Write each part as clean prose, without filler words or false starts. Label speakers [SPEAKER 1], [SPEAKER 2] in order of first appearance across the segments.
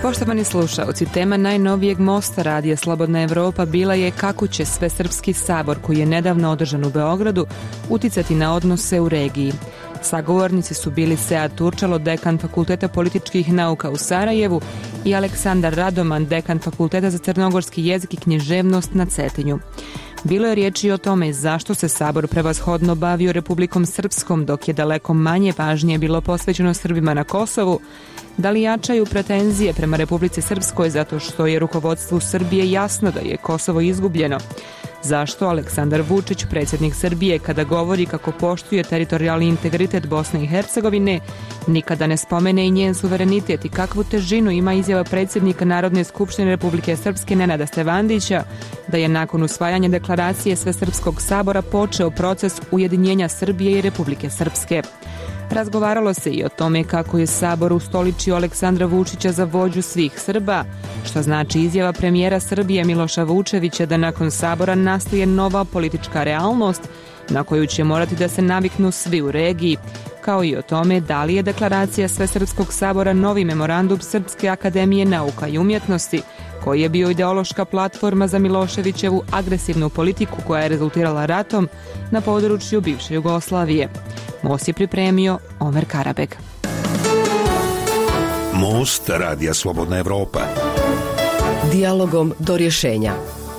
[SPEAKER 1] Poštovani slušaoci, tema najnovijeg Mosta radija Slobodna Evropa bila je kako će Svesrpski sabor, koji je nedavno održan u Beogradu, uticati na odnose u regiji. Sagovornici su bili Sead Turčalo, dekan Fakulteta političkih nauka u Sarajevu, i Aleksandar Radoman, dekan Fakulteta za crnogorski jezik i književnost na Cetinju. Bilo je riječi o tome zašto se sabor prevashodno bavio Republikom Srpskom, dok je daleko manje pažnje bilo posvećeno Srbima na Kosovu, da li jačaju pretenzije prema Republici Srpskoj zato što je rukovodstvu Srbije jasno da je Kosovo izgubljeno. Zašto Aleksandar Vučić, predsjednik Srbije, kada govori kako poštuje teritorijalni integritet Bosne i Hercegovine, nikada ne spomene i njen suverenitet i kakvu težinu ima izjava predsjednika Narodne skupštine Republike Srpske Nenada Stevandića da je nakon usvajanja deklaracije Svesrpskog sabora počeo proces ujedinjenja Srbije i Republike Srpske. Razgovaralo se i o tome kako je sabor ustoličio Aleksandra Vučića za vođu svih Srba, što znači izjava premijera Srbije Miloša Vučevića da nakon sabora nastaje nova politička realnost na koju će morati da se naviknu svi u regiji, kao i o tome da li je deklaracija Svesrpskog sabora novi memorandum Srpske akademije nauka i umjetnosti, koji je bio ideološka platforma za Miloševićevu agresivnu politiku koja je rezultirala ratom na području bivše Jugoslavije. Most je pripremio Omer Karabek.
[SPEAKER 2] Most radija Slobodna Evropa.
[SPEAKER 3] Dijalogom do rješenja.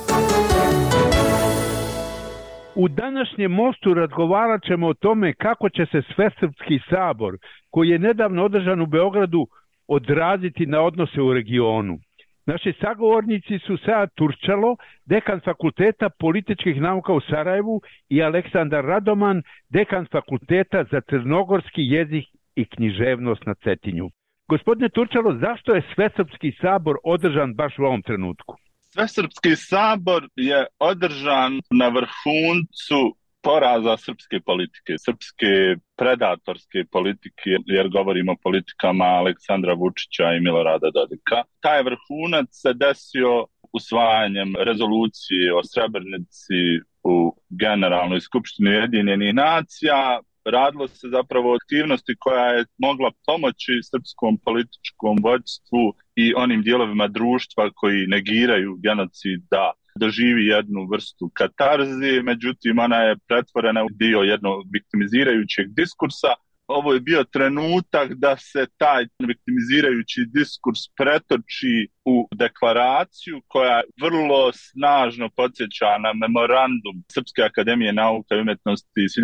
[SPEAKER 4] U današnjem Mostu razgovarat ćemo o tome kako će se Svesrpski sabor, koji je nedavno održan u Beogradu, odraziti na odnose u regionu. Naši sagovornici su Sead Turčalo, dekan Fakulteta političkih nauka u Sarajevu, i Aleksandar Radoman, dekan Fakulteta za crnogorski jezik i književnost na Cetinju. Gospodine Turčalo, zašto je Svesrpski sabor održan baš u ovom trenutku?
[SPEAKER 5] Svesrpski sabor je održan na vrhuncu poraza srpske politike, srpske predatorske politike, jer govorimo o politikama Aleksandra Vučića i Milorada Dodika. Taj vrhunac se desio usvajanjem rezolucije o Srebrenici u Generalnoj skupštini Ujedinjenih nacija. Radilo se zapravo o aktivnosti koja je mogla pomoći srpskom političkom vođstvu i onim dijelovima društva koji negiraju genocid da doživi jednu vrstu katarzi, međutim ona je pretvorena u dio jednog viktimizirajućeg diskursa. Ovo je bio trenutak da se taj viktimizirajući diskurs pretoči u deklaraciju koja vrlo snažno podsjeća na memorandum Srpske akademije nauka i umjetnosti iz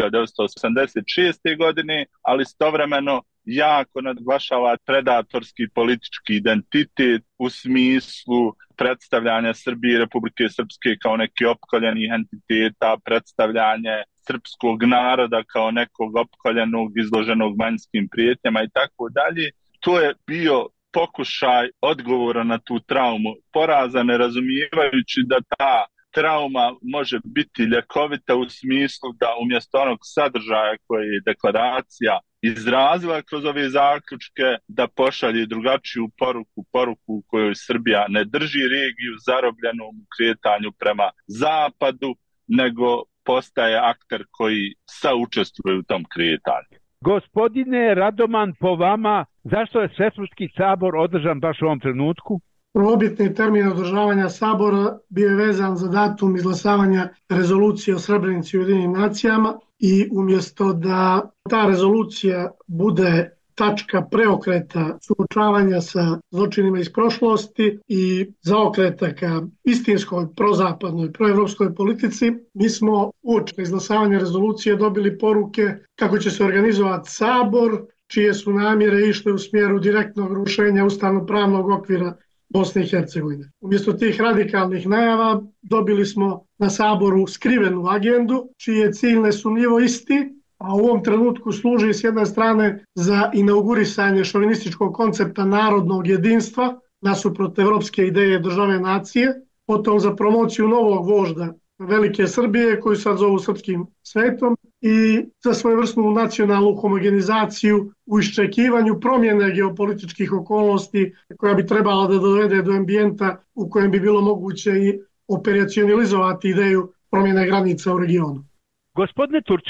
[SPEAKER 5] 1986. godine, ali istovremeno jako naglašava predatorski politički identitet u smislu predstavljanja Srbije i Republike Srpske kao neki opkoljenih entiteta, predstavljanje srpskog naroda kao nekog opkoljenog, izloženog vanjskim prijetnjama i tako dalje. To je bio pokušaj odgovora na tu traumu poraza, ne razumijevajući da ta trauma može biti ljekovita u smislu da umjesto onog sadržaja koji je deklaracija izrazila kroz ove zaključke, da pošalje drugačiju poruku u kojoj Srbija ne drži regiju zarobljenu u kretanju prema zapadu, nego postaje akter koji saučestvuje u tom kretanju.
[SPEAKER 4] Gospodine Radoman, po vama, zašto je Svesrpski sabor održan baš u ovom trenutku?
[SPEAKER 6] Prvobitni termin održavanja sabora bio je vezan za datum izglasavanja rezolucije o Srebrenici u Ujedinjenim nacijama i umjesto da ta rezolucija bude tačka preokreta suočavanja sa zločinima iz prošlosti i zaokreta ka istinskoj, prozapadnoj, proevropskoj politici, mi smo uoči izglasavanja rezolucije dobili poruke kako će se organizovati sabor, čije su namjere išle u smjeru direktnog rušenja ustavno-pravnog okvira Bosne i Hercegovine. Umjesto tih radikalnih najava dobili smo na saboru skrivenu agendu, čiji je cilj nesumnjivo isti, a u ovom trenutku služi s jedne strane za inaugurisanje šovinističkog koncepta narodnog jedinstva nasuprot evropske ideje države nacije, potom za promociju novog vožda Velike Srbije, koju sad zovu srpskim svetom, i za svojevrsnu nacionalnu homogenizaciju u iščekivanju promjene geopolitičkih okolnosti koja bi trebala da dovede do ambijenta u kojem bi bilo moguće i operacionalizovati ideju promjene granica u regionu.
[SPEAKER 4] Gospodine Turčalo,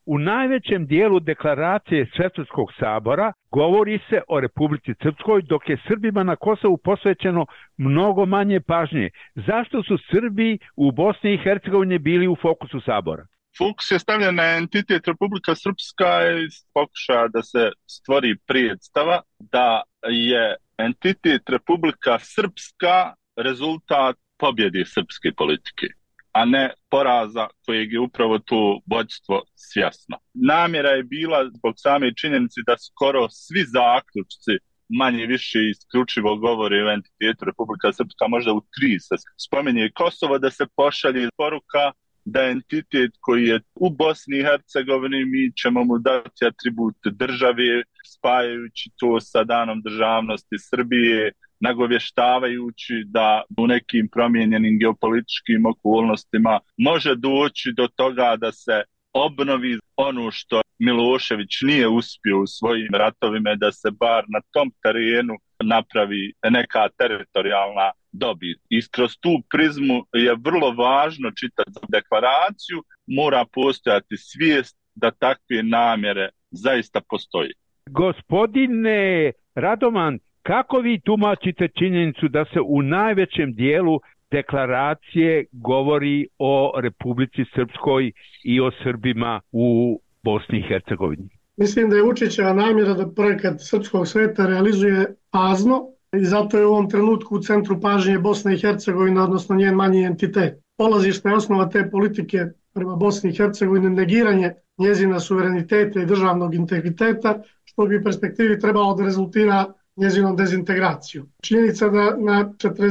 [SPEAKER 4] U najvećem dijelu deklaracije Svesrpskog sabora govori se o Republici Srpskoj, dok je Srbima na Kosovu posvećeno mnogo manje pažnje. Zašto su Srbi u Bosni i Hercegovini bili u fokusu sabora?
[SPEAKER 5] Fokus je stavljen na entitet Republika Srpska i pokušaja da se stvori predstava da je entitet Republika Srpska rezultat pobjede srpske politike, a ne poraza kojeg je upravo to vođstvo svjesno. Namjera je bila zbog same činjenice da skoro svi zaključci manje više isključivo govore o entitetu Republika Srpska, možda u 3 se spominje Kosovo, da se pošalje poruka da je entitet koji je u Bosni i Hercegovini, mi ćemo mu dati atribut države, spajajući to sa danom državnosti Srbije, nagovještavajući da u nekim promijenjenim geopolitičkim okolnostima može doći do toga da se obnovi ono što Milošević nije uspio u svojim ratovima, da se bar na tom terenu napravi neka teritorijalna dobit. I kroz tu prizmu je vrlo važno čitati deklaraciju, mora postojati svijest da takve namjere zaista postoji.
[SPEAKER 4] Gospodine Radoman, kako vi tumačite činjenicu da se u najvećem dijelu deklaracije govori o Republici Srpskoj i o Srbima u Bosni i Hercegovini?
[SPEAKER 6] Mislim da je Vučićeva namjera da projekat srpskog sveta realizuje fazno i zato je u ovom trenutku u centru pažnje Bosna i Hercegovina, odnosno njen manji entitet. Polazišna je osnova te politike prema Bosni i Hercegovini negiranje njezina suvereniteta i državnog integriteta, što bi u perspektivi trebalo da rezultira njezinom dezintegracijom. Činjenica da na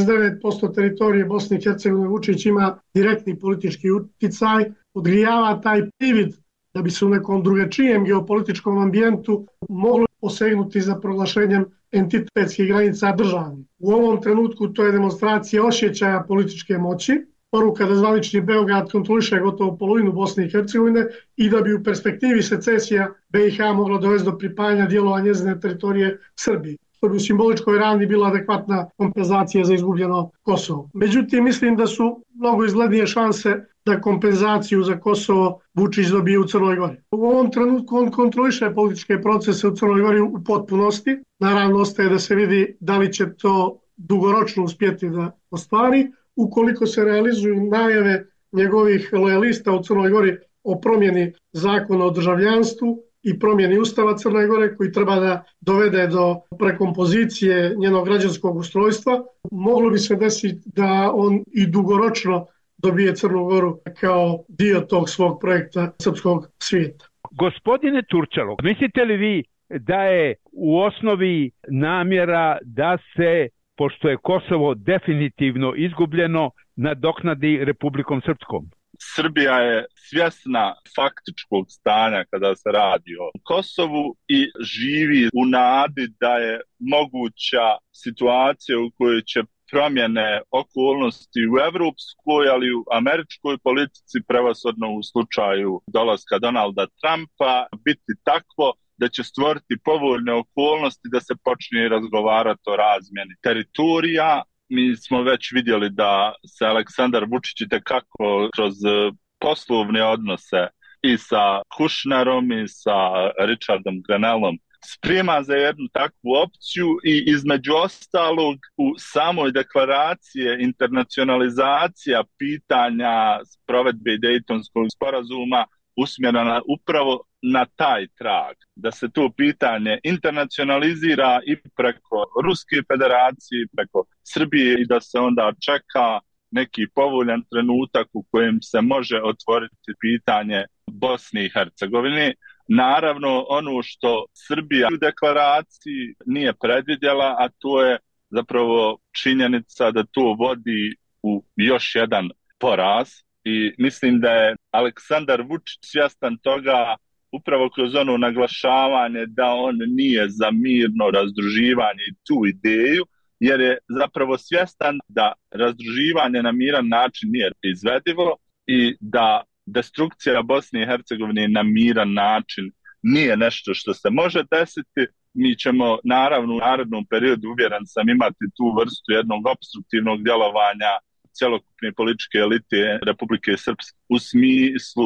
[SPEAKER 6] 49% teritorije Bosne i Hercegovine Vučić ima direktni politički uticaj, odgrijava taj privid da bi se u nekom drugačijem geopolitičkom ambijentu moglo posegnuti za proglašenjem entitetskih granica države. U ovom trenutku to je demonstracija osjećaja političke moći, poruka da zvanični Beograd kontroliše gotovo polovinu Bosne i Hercegovine i da bi u perspektivi secesija BiH mogla dovesti do pripajanja dijelova njezine teritorije Srbiji, što bi u simboličkoj ravni bila adekvatna kompenzacija za izgubljeno Kosovo. Međutim, mislim da su mnogo izglednije šanse da kompenzaciju za Kosovo Vučić dobije u Crnoj Gori. U ovom trenutku on kontroliše političke procese u Crnoj Gori u potpunosti. Naravno, ostaje da se vidi da li će to dugoročno uspjeti da ostvari. Ukoliko se realizuju najave njegovih lojalista u Crnoj Gori o promjeni zakona o državljanstvu i promjeni Ustava Crne Gore koji treba da dovede do prekompozicije njenog građanskog ustrojstva, moglo bi se desiti da on i dugoročno dobije Crnu Goru kao dio tog svog projekta srpskog svijeta.
[SPEAKER 4] Gospodine Turčalo, mislite li vi da je u osnovi namjera da se, pošto je Kosovo definitivno izgubljeno, nadoknadi Republikom Srpskom?
[SPEAKER 5] Srbija je svjesna faktičkog stanja kada se radi o Kosovu i živi u nadi da je moguća situacija u kojoj će promjene okolnosti u evropskoj, ali i u američkoj politici, prevashodno u slučaju dolaska Donalda Trumpa, biti takvo da će stvoriti povoljne okolnosti da se počne razgovarati o razmjeni teritorija. Mi smo već vidjeli da se Aleksandar Vučić itekako kroz poslovne odnose i sa Kušnerom i sa Richardom Grenellom sprema za jednu takvu opciju i između ostalog u samoj deklaraciji internacionalizacija pitanja provedbe Dejtonskog sporazuma usmjerena upravo na taj trag, da se to pitanje internacionalizira i preko Ruske federacije, preko Srbije i da se onda čeka neki povoljan trenutak u kojem se može otvoriti pitanje Bosne i Hercegovine. Naravno, ono što Srbija u deklaraciji nije predvidjela, a to je zapravo činjenica da to vodi u još jedan poraz. I mislim da je Aleksandar Vučić svjestan toga upravo kroz ono naglašavanje da on nije za mirno razdruživanje i tu ideju, jer je zapravo svjestan da razdruživanje na miran način nije izvedivo i da destrukcija Bosne i Hercegovine na miran način nije nešto što se može desiti. Mi ćemo naravno u narednom periodu, uvjeren sam, imati tu vrstu jednog opstruktivnog djelovanja cjelokupne političke elite Republike Srpske u smislu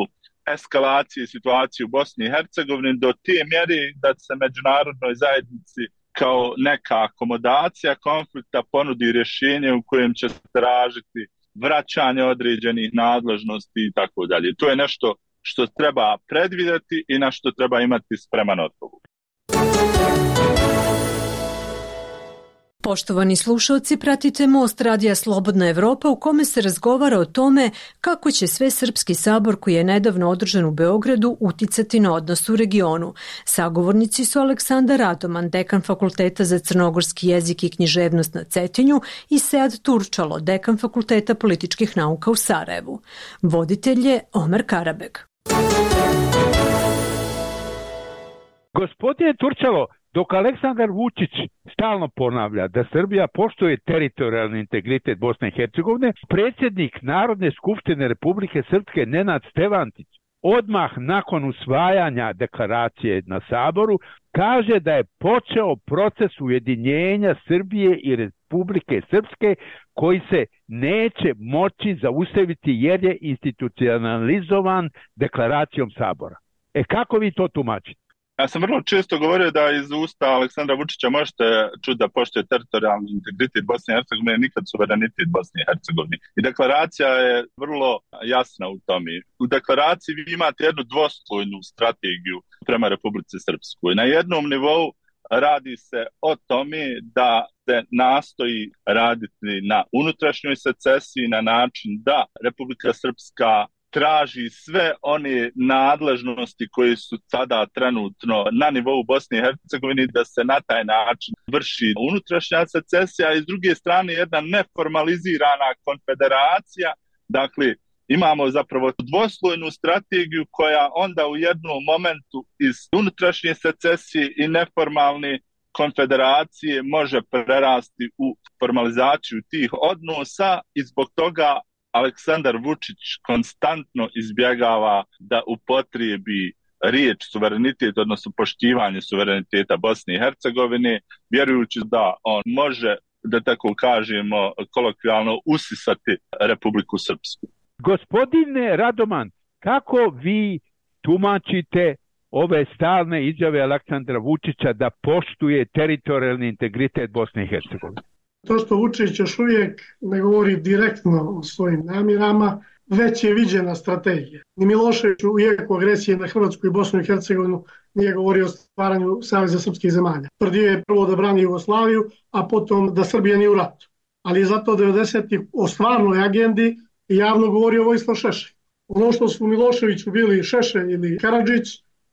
[SPEAKER 5] eskalacije situacije u Bosni i Hercegovini do te mjere da se međunarodnoj zajednici kao neka akomodacija konflikta ponudi rješenje u kojem će se tražiti vraćanje određenih nadležnosti i tako dalje. To je nešto što treba predvidjeti i na što treba imati spreman odgovor.
[SPEAKER 7] Poštovani slušalci, pratite Most radija Slobodna Evropa u kome se razgovara o tome kako će Svesrpski sabor koji je nedavno održan u Beogradu uticati na odnos u regionu. Sagovornici su Aleksandar Radoman, dekan Fakulteta za crnogorski jezik i književnost na Cetinju, i Sead Turčalo, dekan Fakulteta političkih nauka u Sarajevu. Voditelj je Omer Karabeg.
[SPEAKER 4] Gospodine Turčalo, dok Aleksandar Vučić stalno ponavlja da Srbija poštuje teritorijalni integritet Bosne i Hercegovine, predsjednik Narodne skupštine Republike Srpske Nenad Stevantić odmah nakon usvajanja deklaracije na Saboru kaže da je počeo proces ujedinjenja Srbije i Republike Srpske koji se neće moći zaustaviti jer je institucionalizovan deklaracijom Sabora. Kako vi to tumačite?
[SPEAKER 5] Ja sam vrlo često govorio da iz usta Aleksandra Vučića možete čuti da poštuje teritorijalni integritet Bosne i Hercegovine, nikad suverenitet Bosne i Hercegovine. I deklaracija je vrlo jasna u tome. U deklaraciji vi imate jednu dvoslojnu strategiju prema Republici Srpskoj. Na jednom nivou radi se o tome da se nastoji raditi na unutrašnjoj secesiji na način da Republika Srpska traži sve one nadležnosti koje su sada trenutno na nivou Bosne i Hercegovine, da se na taj način vrši unutrašnja secesija i s druge strane jedna neformalizirana konfederacija. Dakle, imamo zapravo dvoslojnu strategiju koja onda u jednom momentu iz unutrašnje secesije i neformalne konfederacije može prerasti u formalizaciju tih odnosa i zbog toga Aleksandar Vučić konstantno izbjegava da upotrijebi riječ suverenitet, odnosno poštivanje suvereniteta Bosne i Hercegovine, vjerujući da on može, da tako kažemo, kolokvijalno usisati Republiku Srpsku.
[SPEAKER 4] Gospodine Radoman, kako vi tumačite ove stalne izjave Aleksandra Vučića da poštuje teritorijalni integritet Bosne i Hercegovine?
[SPEAKER 6] To što Vučić još uvijek ne govori direktno o svojim namjerama, već je viđena strategija. Ni Milošević u jeku agresije na Hrvatsku i Bosnu i Hercegovinu nije govorio o stvaranju Saveza srpskih zemalja. Tvrdio je prvo da brani Jugoslaviju, a potom da Srbija nije u ratu. Ali je zato 90-ih o stvarnoj agendi javno govorio Vojislav Šešelj. Ono što su Miloševiću bili Šešelj ili Karadžić,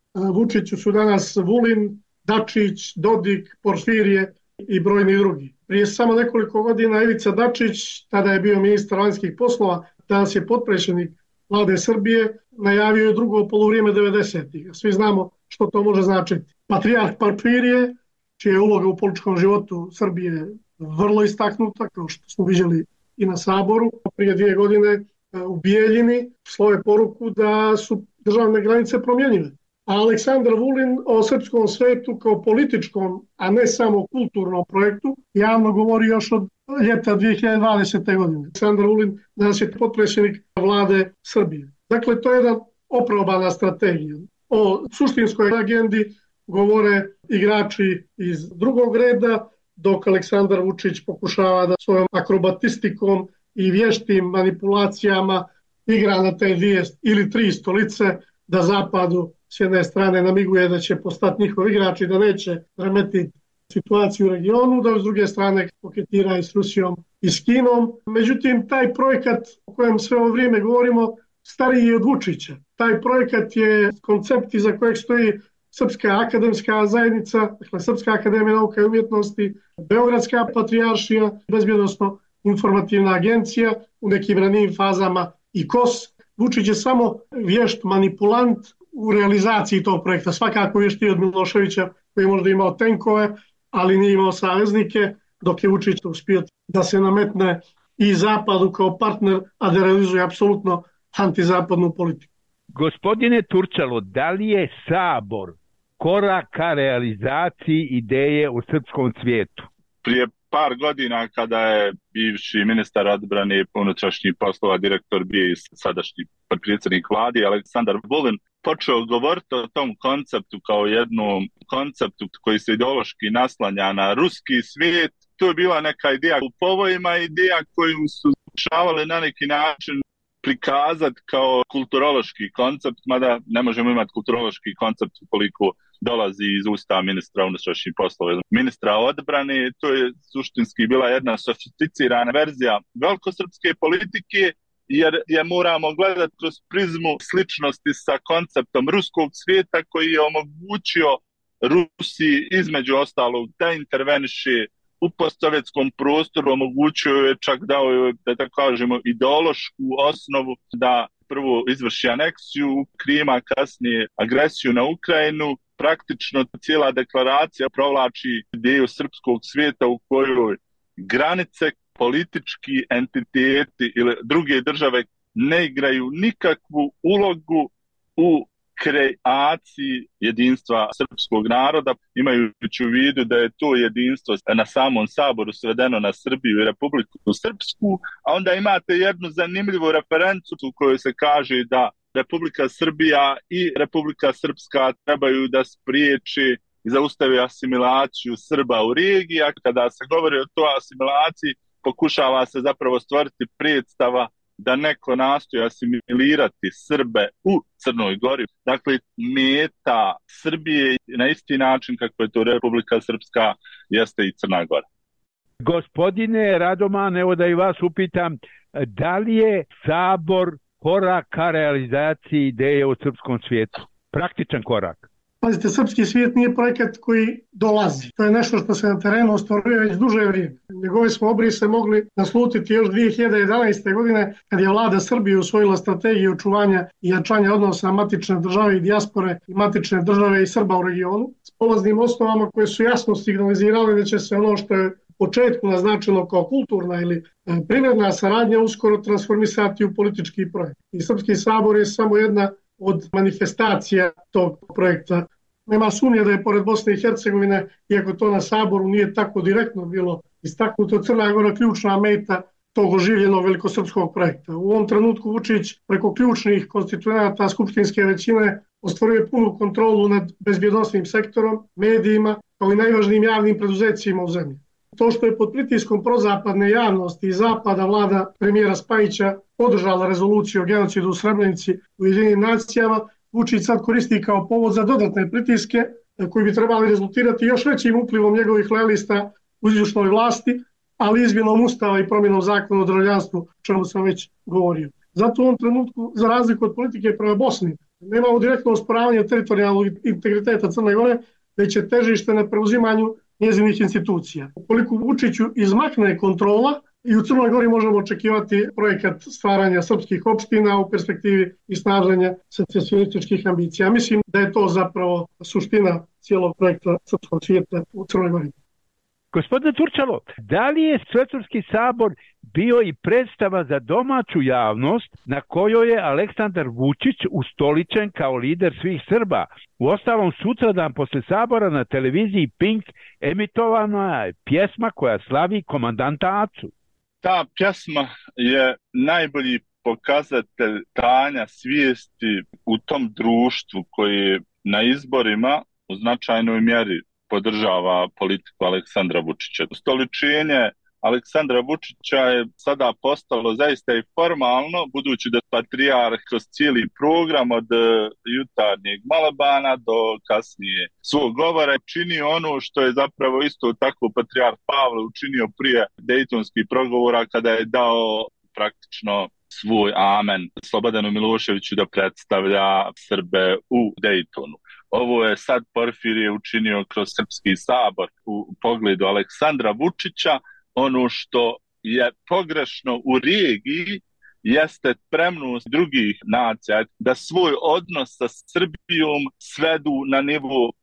[SPEAKER 6] Vučiću su danas Vulin, Dačić, Dodik, Porfirije i brojni drugi. Prije samo nekoliko godina Ivica Dačić, tada je bio ministar vanjskih poslova, danas je potpredsjednik vlade Srbije, najavio je drugo polovrijeme 90-ih. Svi znamo što to može značiti. Patrijarh Porfirije, čija je uloga u političkom životu Srbije vrlo istaknuta, kao što smo vidjeli i na Saboru, prije 2 godine u Bijeljini slove poruku da su državne granice promjenjive. A Aleksandar Vulin o srpskom svetu kao političkom, a ne samo kulturnom projektu, javno govori još od ljeta 2020. godine. Aleksandar Vulin danas je potpredsjednik vlade Srbije. Dakle, to je jedna oprobana strategija. O suštinskoj agendi govore igrači iz drugog reda, dok Aleksandar Vučić pokušava da svojom akrobatistikom i vještim manipulacijama igra na te 2 ili 3 stolice, da Zapadu s jedne strane namiguje da će postati njihov igrač i da neće remetiti situaciju u regionu, da s druge strane koketira i s Rusijom i s Kinom. Međutim, taj projekat o kojem sve ovo vrijeme govorimo stariji je od Vučića. Taj projekat je koncept iza kojeg stoji Srpska akademska zajednica, dakle Srpska akademija nauka i umjetnosti, Beogradska patrijaršija, bezbjednosno informativna agencija, u nekim ranijim fazama i KOS. Vučić je samo vješt manipulant u realizaciji tog projekta. Svakako vještiji od Miloševića, koji je možda imao tenkove, ali nije imao saveznike, dok je Vučić uspio da se nametne i Zapadu kao partner, a da realizuje apsolutno antizapadnu politiku.
[SPEAKER 4] Gospodine Turčalo, da li je Sabor korak ka realizaciji ideje u srpskom svijetu?
[SPEAKER 5] Prije par godina kada je bivši ministar odbrane i unutrašnjih poslova, direktor bio i sadašnji potpredsjednik vlade Aleksandar Vulin, počeo govoriti o tom konceptu kao jednom konceptu koji se ideološki naslanja na ruski svijet. To je bila neka ideja u povojima, ideja koju su pokušavali na neki način prikazati kao kulturološki koncept, mada ne možemo imati kulturološki koncept ukoliko dolazi iz usta ministra unutrašnjih poslova, ministra odbrane. To je suštinski bila jedna sofisticirana verzija velikosrpske politike, jer je moramo gledati kroz prizmu sličnosti sa konceptom ruskog svijeta koji je omogućio Rusiji između ostalog da interveniše u postsovjetskom prostoru, omogućio je čak dao je, da tako kažemo, ideološku osnovu da prvo izvrši aneksiju Krima, kasnije agresiju na Ukrajinu. Praktično cijela deklaracija provlači ideju srpskog svijeta u kojoj granice, politički entiteti ili druge države ne igraju nikakvu ulogu u kreaciji jedinstva srpskog naroda, imajući u vidu da je to jedinstvo na samom saboru svedeno na Srbiju i Republiku Srpsku, a onda imate jednu zanimljivu referencu u kojoj se kaže da Republika Srbija i Republika Srpska trebaju da spriječi i zaustavi asimilaciju Srba u regiji, a kada se govori o toj asimilaciji, pokušava se zapravo stvoriti predstava da neko nastoji asimilirati Srbe u Crnoj Gori. Dakle, meta Srbije na isti način kako je to Republika Srpska jeste i Crna Gora.
[SPEAKER 4] Gospodine Radoman, evo da i vas upitam, da li je sabor korak ka realizaciji ideje u srpskom svijetu? Praktičan korak.
[SPEAKER 6] Pazite, srpski svijet nije projekat koji dolazi. To je nešto što se na terenu ostvaruje već duže vrijeme. Njegove smo obrise mogli naslutiti još 2011. godine kad je vlada Srbije usvojila strategiju očuvanja i jačanja odnosa matične države i dijaspore i matične države i Srba u regionu s polaznim osnovama koje su jasno signalizirale da će se ono što je u početku naznačeno kao kulturna ili privredna saradnja uskoro transformisati u politički projekt. I Srpski sabor je samo jedna od manifestacija tog projekta. Nema sumnje da je pored Bosne i Hercegovine, iako to na saboru nije tako direktno bilo istaknuto, Crna Gora ključna meta tog oživljenog velikosrpskog projekta. U ovom trenutku Vučić preko ključnih konstituenata skupštinske većine ostvaruje punu kontrolu nad bezbjednosnim sektorom, medijima, kao i najvažnijim javnim preduzecima u zemlji. To što je pod pritiskom prozapadne javnosti i zapada vlada premijera Spajića podržala rezoluciju o genocidu u Srebrenici u Ujedinjenim nacijama, Vučić sad koristi kao povod za dodatne pritiske koji bi trebali rezultirati još većim uplivom njegovih lojalista u izvršnoj vlasti, ali izmjenom ustava i promjenom zakona o državljanstvu, o čemu sam već govorio. Zato u ovom trenutku, za razliku od politike prema Bosni, nemamo direktno osporavanje teritorijalnog integriteta Crne Gore, već je težište na preuzimanju njezinih institucija. Ukoliko Vučiću izmakne kontrola, i u Crnoj Gori možemo očekivati projekat stvaranja srpskih opština u perspektivi i snaženja secesionističkih ambicija. Mislim da je to zapravo suština cijelog projekta srpskog svijeta u Crnoj Gori.
[SPEAKER 4] Gospodine Turčalo, da li je Svetovski sabor bio i predstava za domaću javnost na kojoj je Aleksandar Vučić ustoličen kao lider svih Srba? Uostalom, sutradan posle sabora na televiziji Pink emitovana je pjesma koja slavi komandanta Acu.
[SPEAKER 5] Ta pjesma je najbolji pokazatelj stanja svijesti u tom društvu koji na izborima u značajnoj mjeri podržava politiku Aleksandra Vučića. Ustoličenje Aleksandra Vučića je sada postalo zaista i formalno, budući da patrijarh kroz cijeli program od jutarnjeg Malabana do kasnije svog govora čini ono što je zapravo isto tako patrijarh Pavle učinio prije Dejtonskih pregovora kada je dao praktično svoj amen Slobodanu Miloševiću da predstavlja Srbe u Dejtonu. Ovo je sad Porfirije učinio kroz Srpski sabor u pogledu Aleksandra Vučića. Ono što je pogrešno u regiji jeste spremnost drugih nacija da svoj odnos sa Srbijom svedu na nivo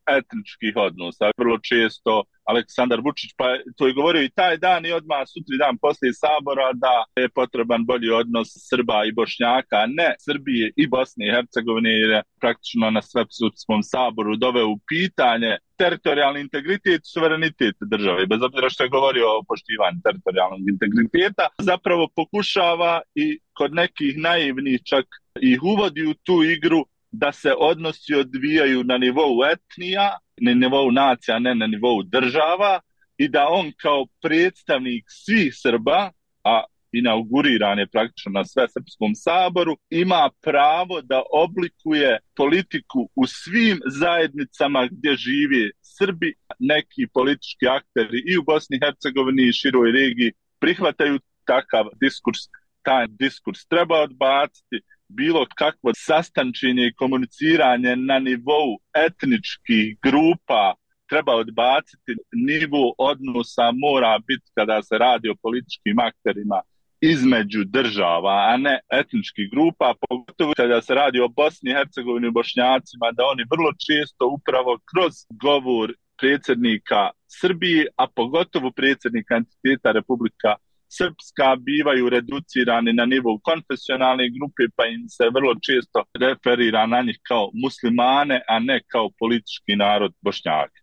[SPEAKER 5] etničkih odnosa. Vrlo često Aleksandar Vučić, pa to je govorio i taj dan i odmah sutri dan poslije Sabora da je potreban bolji odnos Srba i Bošnjaka, ne Srbije i Bosne i Hercegovine, jer je praktično na Svesrpskom saboru doveo u pitanje teritorijalni integritet i suverenitet države. Bez obzira što je govorio o poštivanju teritorijalnog integriteta, zapravo pokušava i kod nekih naivnih čak ih uvodi u tu igru da se odnosi odvijaju na nivou etnija, na nivou nacija, ne na nivou država, i da on kao predstavnik svih Srba, a inauguriran je praktično na Svesrpskom saboru, ima pravo da oblikuje politiku u svim zajednicama gdje žive Srbi. Neki politički akteri i u Bosni i Hercegovini i široj regiji prihvataju takav diskurs. Taj diskurs treba odbaciti. Bilo kakvo sastančenje i komuniciranje na nivou etničkih grupa treba odbaciti. Nivo odnosa mora biti, kada se radi o političkim akterima, između država, a ne etničkih grupa, pogotovo kada se radi o Bosni i Hercegovini i Bošnjacima, da oni vrlo često upravo kroz govor predsjednika Srbije, a pogotovo predsjednika entiteta Republika Srpska, bivaju reducirani na nivou konfesionalne grupe, pa im se vrlo često referira na njih kao muslimane, a ne kao politički narod Bošnjaka.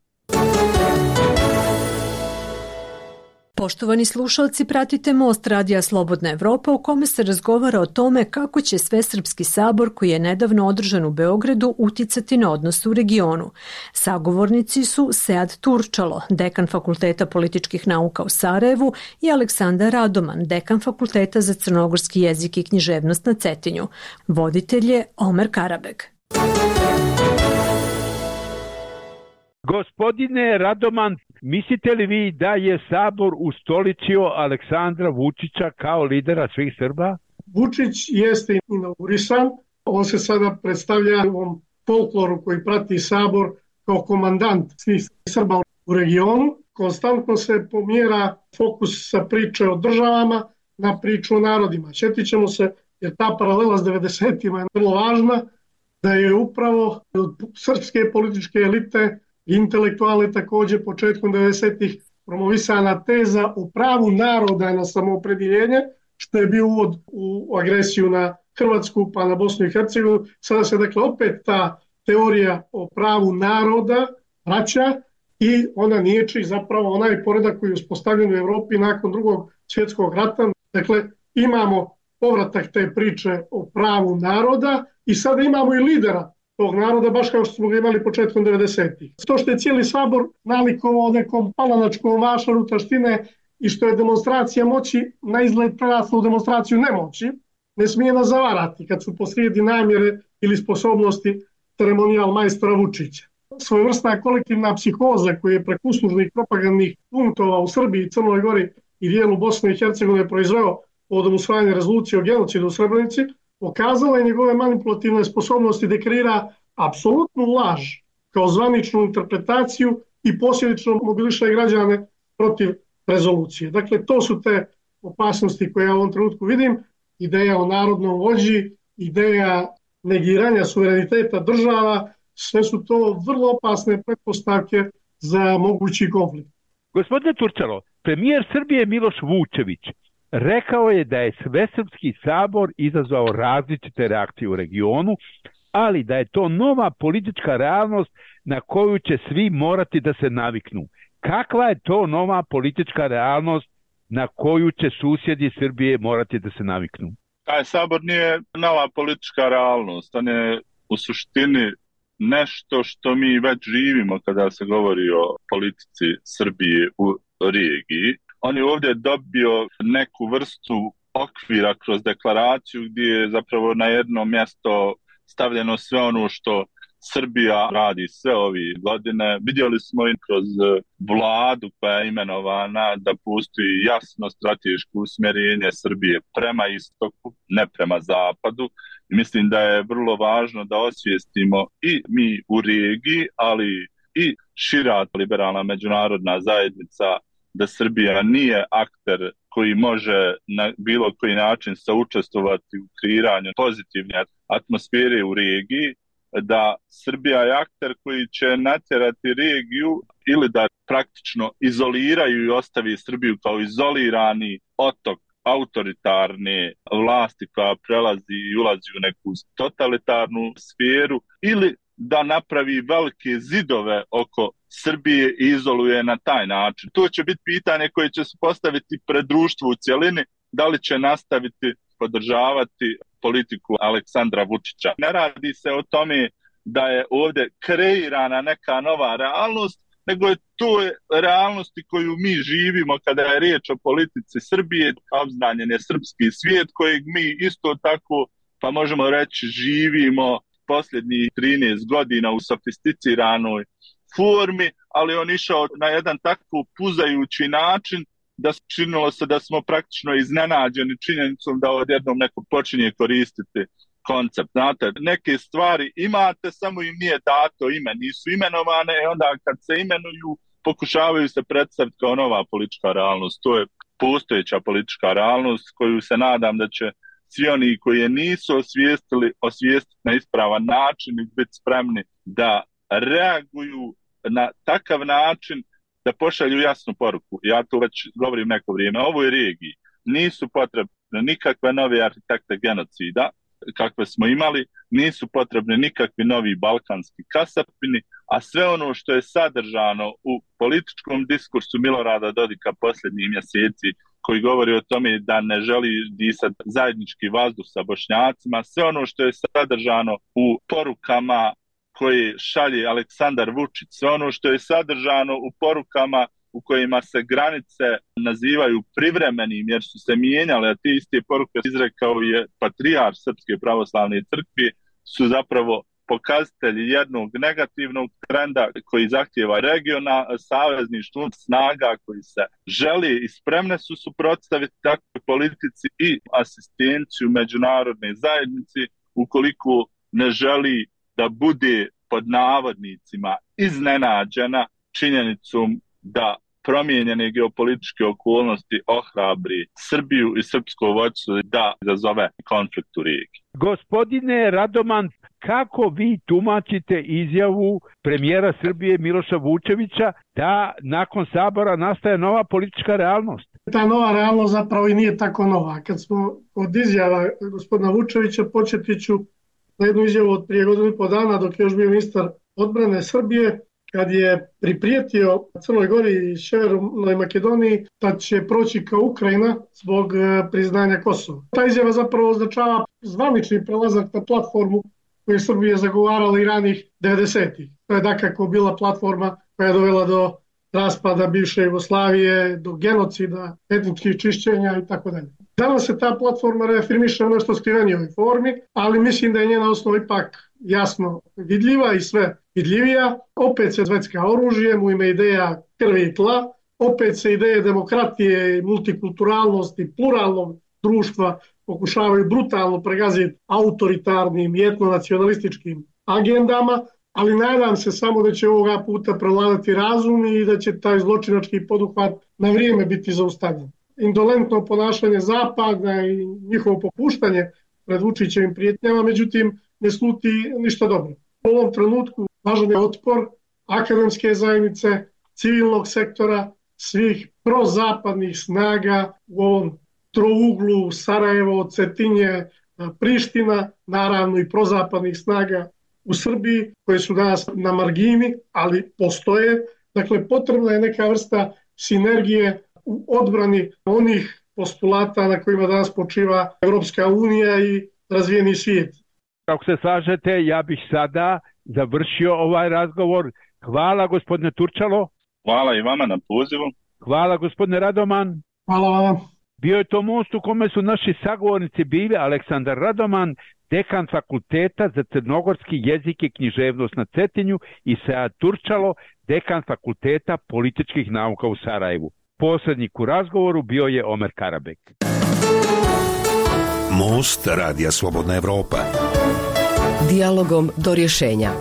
[SPEAKER 7] Poštovani slušalci, pratite Most Radija Slobodna Evropa u kome se razgovara o tome kako će Svesrpski sabor koji je nedavno održan u Beogradu uticati na odnose u regionu. Sagovornici su Sead Turčalo, dekan Fakulteta političkih nauka u Sarajevu, i Aleksandar Radoman, dekan Fakulteta za crnogorski jezik i književnost na Cetinju. Voditelj je Omer Karabeg.
[SPEAKER 4] Gospodine Radoman, mislite li vi da je Sabor ustoličio Aleksandra Vučića kao lidera svih Srba?
[SPEAKER 6] Vučić jeste inaugurisan, on se sada predstavlja u ovom folkloru koji prati Sabor kao komandant svih Srba u regionu. Konstantno se pomjera fokus sa priče o državama na priču o narodima. Sjetit ćemo se, jer ta paralela s 90-ima je vrlo važna, da je upravo od srpske političke elite intelektualne također početkom 90-ih promovisana teza o pravu naroda na samoopredjeljenje, što je bio uvod u agresiju na Hrvatsku pa na Bosnu i Hercegovinu. Sada se dakle opet ta teorija o pravu naroda vraća i ona niječi zapravo onaj poredak koji je uspostavljen u Evropi nakon Drugog svjetskog rata. Dakle, imamo povratak te priče o pravu naroda i sada imamo i lidera tog naroda, baš kao što smo ga imali početkom 90-ih. To što je cijeli Sabor nalikovao nekom palanačkom vašaru taštine i što je demonstracija moći na izgled prerasla u demonstraciju nemoći, ne smije nas zavarati kad su posrijedi namjere ili sposobnosti ceremonijal majstora Vučića. Svojevrsna kolektivna psihoza koja je preko uslužnih propagandnih punktova u Srbiji, Crnoj Gori i dijelu Bosne i Hercegovine proizveo povodom usvajanja rezolucije o genocidu u Srebrenici, pokazala je njegove manipulativne sposobnosti da kreira apsolutnu laž kao zvaničnu interpretaciju i posljedično mobiliše građane protiv rezolucije. Dakle, to su te opasnosti koje ja u ovom trenutku vidim. Ideja o narodnom vođi, ideja negiranja suvereniteta država, sve su to vrlo opasne pretpostavke za mogući konflikt.
[SPEAKER 4] Gospodine Turčalo, premijer Srbije Miloš Vučević rekao je da je Svesrpski sabor izazvao različite reakcije u regionu, ali da je to nova politička realnost na koju će svi morati da se naviknu. Kakva je to nova politička realnost na koju će susjedi Srbije morati da se naviknu?
[SPEAKER 5] Taj sabor nije nova politička realnost, on je u suštini nešto što mi već živimo kada se govori o politici Srbije u regiji. On je ovdje dobio neku vrstu okvira kroz deklaraciju gdje je zapravo na jedno mjesto stavljeno sve ono što Srbija radi sve ove godine. Vidjeli smo i kroz vladu koja je imenovana da postoji jasno strateško usmjerenje Srbije prema istoku, ne prema zapadu. I mislim da je vrlo važno da osvijestimo i mi u regiji, ali i šira liberalna međunarodna zajednica da Srbija nije akter koji može na bilo koji način saučestvovati u kreiranju pozitivne atmosfere u regiji, da Srbija je akter koji će natjerati regiju ili da praktično izoliraju i ostavi Srbiju kao izolirani otok autoritarne vlasti koja prelazi i ulazi u neku totalitarnu sferu, ili da napravi velike zidove oko Srbije i izoluje na taj način. To će biti pitanje koje će se postaviti pred društvo u cjelini, da li će nastaviti podržavati politiku Aleksandra Vučića. Ne radi se o tome da je ovdje kreirana neka nova realnost, nego je to realnosti koju mi živimo kada je riječ o politici Srbije, obznanjen je srpski svijet kojeg mi isto tako, pa možemo reći, živimo posljednjih 13 godina u sofisticiranoj formi, ali on išao na jedan tako puzajući način da činilo se da smo praktično iznenađeni činjenicom da odjednom neko počinje koristiti koncept. Znate, neke stvari imate, samo im nije dato ime, nisu imenovane, i onda kad se imenuju, pokušavaju se predstaviti kao nova politička realnost. To je postojeća politička realnost koju se nadam da će svi oni koji je nisu osvijestiti na ispravan način i biti spremni da reaguju na takav način da pošalju jasnu poruku. Ja to već govorim neko vrijeme. Ovoj regiji nisu potrebne nikakve nove arhitekte genocida kakve smo imali, nisu potrebne nikakvi novi balkanski kasapini, a sve ono što je sadržano u političkom diskursu Milorada Dodika posljednjih mjeseci, koji govori o tome da ne želi disati zajednički vazduh sa Bošnjacima, sve ono što je sadržano u porukama koje šalje Aleksandar Vučić, sve ono što je sadržano u porukama u kojima se granice nazivaju privremenim jer su se mijenjale, a te iste poruke izrekao je patrijarh Srpske pravoslavne crkve, su zapravo pokazatelji jednog negativnog trenda koji zahtijeva regionalno savezništvo snaga koji se želi i spremne su suprotstaviti takvoj politici i asistenciju međunarodne zajednici ukoliko ne želi da bude pod navodnicima iznenađena činjenicom da promijenjene geopolitičke okolnosti ohrabri Srbiju i srpsko vođstvo da izazove konflikt u regiji.
[SPEAKER 4] Gospodine Radoman, kako vi tumačite izjavu premijera Srbije Miloša Vučevića da nakon Sabora nastaje nova politička realnost?
[SPEAKER 6] Ta nova realnost zapravo i nije tako nova. Kad smo od izjava gospodina Vučevića, početi ću na jednu izjavu od prije godinu i po dana dok je još bio ministar odbrane Srbije, kad je priprijetio Crnoj Gori i Sjevernoj Makedoniji da će proći kao Ukrajina zbog priznanja Kosova. Ta izjava zapravo označava zvanični prelazak na platformu koju je Srbija zagovarala i ranih 90-ih. To je dakako bila platforma koja je dovela do raspada bivše Jugoslavije, do genocida, etničkih čišćenja i tako dalje. Danas se ta platforma reafirmiše u nešto skrivenijoj formi, ali mislim da je njena osnova ipak jasno vidljiva i sve vidljivija. Opet se zvecka oružjem u ime ideja krvi i tla, opet se ideje demokratije, multikulturalnosti, pluralnog društva pokušavaju brutalno pregaziti autoritarnim i etnonacionalističkim agendama, ali nadam se samo da će ovoga puta prevladati razum i da će taj zločinački poduhvat na vrijeme biti zaustavljen. Indolentno ponašanje Zapada i njihovo popuštanje pred Vučićevim prijetnjama, međutim, ne sluti ništa dobro. U ovom trenutku važan je otpor akademske zajednice, civilnog sektora, svih prozapadnih snaga u ovom trouglu Sarajevo, Cetinje, Priština, naravno i prozapadnih snaga u Srbiji, koje su danas na margini, ali postoje. Dakle, potrebna je neka vrsta sinergije u odbrani onih postulata na kojima danas počiva Evropska unija i razvijeni svijet.
[SPEAKER 4] Ako se slažete, ja bih sada završio ovaj razgovor. Hvala gospodine Turčalo.
[SPEAKER 5] Hvala i vama na pozivu.
[SPEAKER 4] Hvala gospodine Radoman.
[SPEAKER 6] Hvala vama.
[SPEAKER 4] Bio je to most u kome su naši sagovornici bili Aleksandar Radoman, dekan fakulteta za crnogorski jezik i književnost na Cetinju, i Sead Turčalo, dekan fakulteta političkih nauka u Sarajevu. Posrednik u razgovoru bio je Omer Karabek.
[SPEAKER 2] Most Radija Slobodna Evropa.
[SPEAKER 3] Dijalogom do rješenja.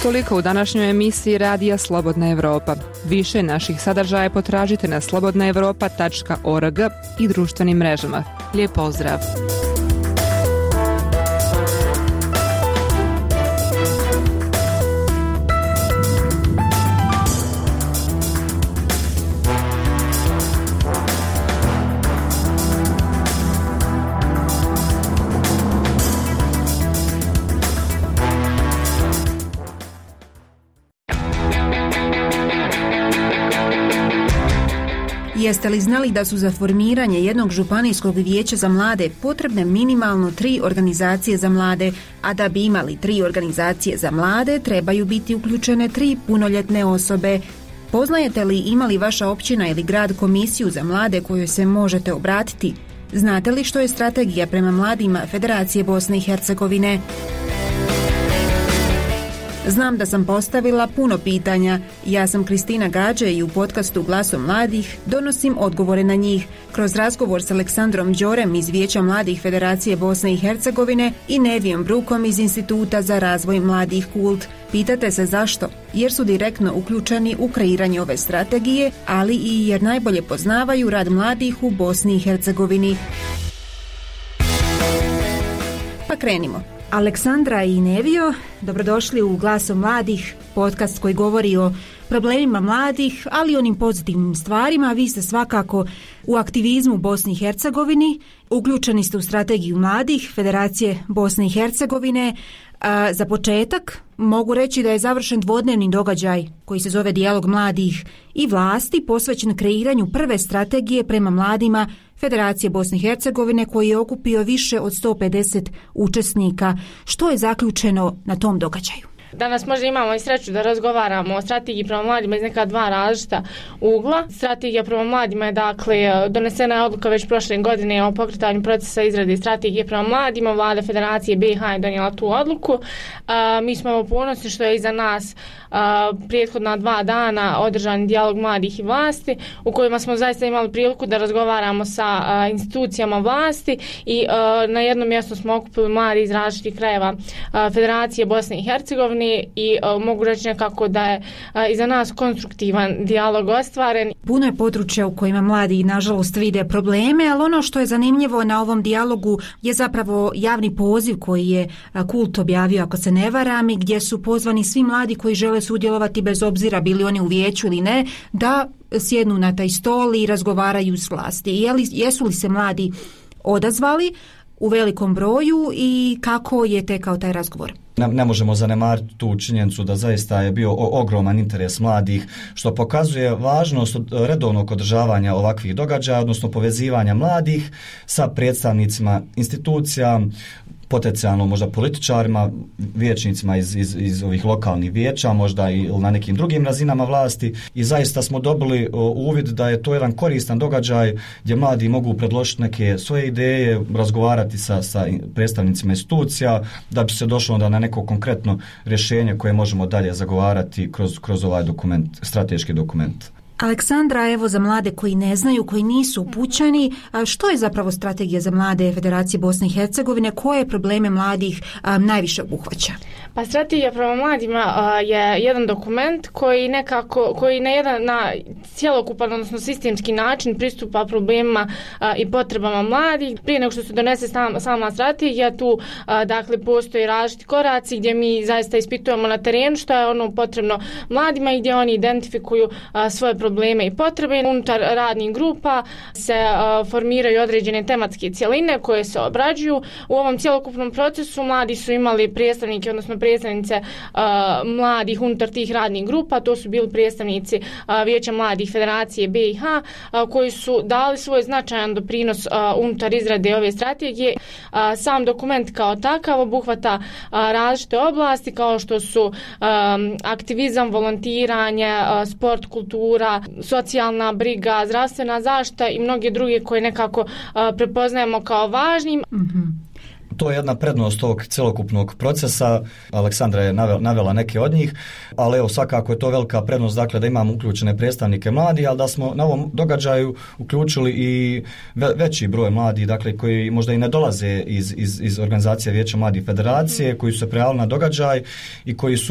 [SPEAKER 1] Toliko u današnjoj emisiji Radija Slobodna Evropa. Više naših sadržaja potražite na slobodnaevropa.org i društvenim mrežama. Lijep pozdrav!
[SPEAKER 8] Jeste li znali da su za formiranje jednog županijskog vijeća za mlade potrebne minimalno 3 organizacije za mlade, a da bi imali 3 organizacije za mlade trebaju biti uključene 3 punoljetne osobe. Poznajete li ima li vaša općina ili grad komisiju za mlade kojoj se možete obratiti? Znate li što je strategija prema mladima Federacije Bosne i Hercegovine? Znam da sam postavila puno pitanja. Ja sam Kristina Gađe i u podcastu Glasom mladih donosim odgovore na njih kroz razgovor s Aleksandrom Đorem iz Vijeća mladih Federacije Bosne i Hercegovine i Nevijom Brukom iz Instituta za razvoj mladih Kult. Pitate se zašto? Jer su direktno uključeni u kreiranje ove strategije, ali i jer najbolje poznavaju rad mladih u Bosni i Hercegovini. Pa krenimo. Aleksandra i Nevio, dobrodošli u Glasom mladih, podcast koji govori o problemima mladih, ali i onim pozitivnim stvarima. Vi ste svakako u aktivizmu Bosni i Hercegovini, uključeni ste u strategiju mladih Federacije Bosne i Hercegovine. Za početak mogu reći da je završen dvodnevni događaj koji se zove Dijalog mladih i vlasti posvećen kreiranju prve strategije prema mladima Federacije Bosne i Hercegovine koji je okupio više od 150 učesnika. Što je zaključeno na tom događaju?
[SPEAKER 9] Danas možda imamo i sreću da razgovaramo o strategiji prema mladima iz neka dva različita ugla. Strategija prema mladima je donesena je odluka već prošle godine o pokretanju procesa izrade strategije prema mladima. Vlada Federacije BiH je donijela tu odluku. Mi smo ponosni što je iza nas prethodna 2 dana održan dijalog mladih i vlasti u kojima smo zaista imali priliku da razgovaramo sa institucijama vlasti i na jednom mjestu smo okupili mladi iz različitih krajeva Federacije Bosne i Hercegovine i mogu reći nekako da je iza nas konstruktivan dijalog ostvaren.
[SPEAKER 8] Puno je područja u kojima mladi nažalost vide probleme, ali ono što je zanimljivo na ovom dijalogu je zapravo javni poziv koji je Kult objavio, ako se ne varam, i gdje su pozvani svi mladi koji žele sudjelovati bez obzira bili oni u vijeću ili ne, da sjednu na taj stol i razgovaraju s vlasti. Jesu li se mladi odazvali u velikom broju i kako je tekao taj razgovor?
[SPEAKER 10] Ne možemo zanemariti tu činjenicu da zaista je bio ogroman interes mladih, što pokazuje važnost redovnog održavanja ovakvih događaja, odnosno povezivanja mladih sa predstavnicima institucija, potencijalno možda političarima, vijećnicima iz ovih lokalnih vijeća, možda i na nekim drugim razinama vlasti, i zaista smo dobili uvid da je to jedan koristan događaj gdje mladi mogu predložiti neke svoje ideje, razgovarati sa predstavnicima institucija da bi se došlo onda na neko konkretno rješenje koje možemo dalje zagovarati kroz ovaj dokument, strateški dokument.
[SPEAKER 8] Aleksandra, evo za mlade koji ne znaju, koji nisu upućeni, što je zapravo strategija za mlade Federacije Bosne i Hercegovine, koje probleme mladih najviše obuhvaća?
[SPEAKER 9] Pa strategija prema mladima je jedan dokument koji na cjelokupan, odnosno sistemski način pristupa problemima i potrebama mladih. Prije nego što se donese sama strategija, tu postoji različiti koraci gdje mi zaista ispitujemo na terenu što je ono potrebno mladima i gdje oni identifikuju svoje probleme i potrebe. Unutar radnih grupa se formiraju određene tematske cjeline koje se obrađuju. U ovom cjelokupnom procesu mladi su imali predstavnike, odnosno predstavnice mladih unutar tih radnih grupa. To su bili predstavnici Vijeća mladih Federacije BiH koji su dali svoj značajan doprinos unutar izrade ove strategije. Sam dokument kao takav obuhvata različite oblasti kao što su aktivizam, volontiranje, sport, kultura, socijalna briga, zdravstvena zaštita i mnoge druge koje nekako prepoznajemo kao važnim.
[SPEAKER 10] To je jedna prednost ovog celokupnog procesa. Aleksandra je navela neke od njih, ali evo svakako je to velika prednost, dakle da imamo uključene predstavnike mladih, ali da smo na ovom događaju uključili i veći broj mladih, dakle koji možda i ne dolaze iz organizacije Vijeća mladih Federacije, koji su se prijavili na događaj i koji su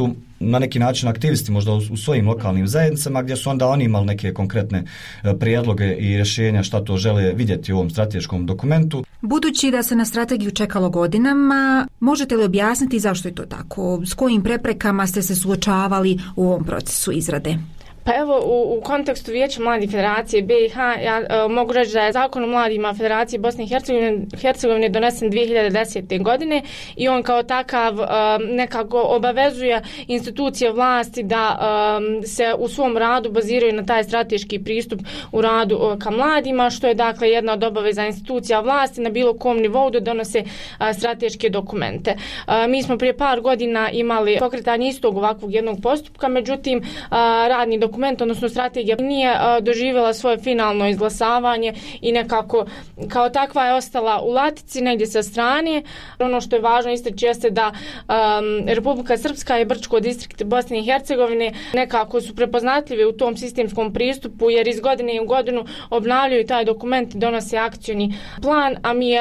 [SPEAKER 10] na neki način aktivisti možda u svojim lokalnim zajednicama, gdje su onda oni imali neke konkretne prijedloge i rješenja šta to žele vidjeti u ovom strateškom dokumentu.
[SPEAKER 8] Budući da se na strategiju čekalo godinama, možete li objasniti zašto je to tako? S kojim preprekama ste se suočavali u ovom procesu izrade?
[SPEAKER 9] Pa evo, u kontekstu Vijeća mladih Federacije BiH, ja mogu reći da je Zakon o mladima Federacije Bosne i Hercegovine donesen 2010. godine i on kao takav nekako obavezuje institucije vlasti da se u svom radu baziraju na taj strateški pristup u radu ka mladima, što je dakle jedna od obaveza institucija vlasti na bilo kom nivou da donose strateške dokumente. Mi smo prije par godina imali pokretanje istog ovakvog jednog postupka, međutim radni dokument, odnosno strategija, nije doživjela svoje finalno izglasavanje i nekako kao takva je ostala u latici negdje sa strane. Ono što je važno istaći jeste da Republika Srpska i Brčko distrikt Bosne i Hercegovine nekako su prepoznatljivi u tom sistemskom pristupu, jer iz godine u godinu obnavljaju taj dokument i donose akcioni plan, a mi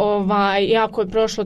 [SPEAKER 9] jako je prošlo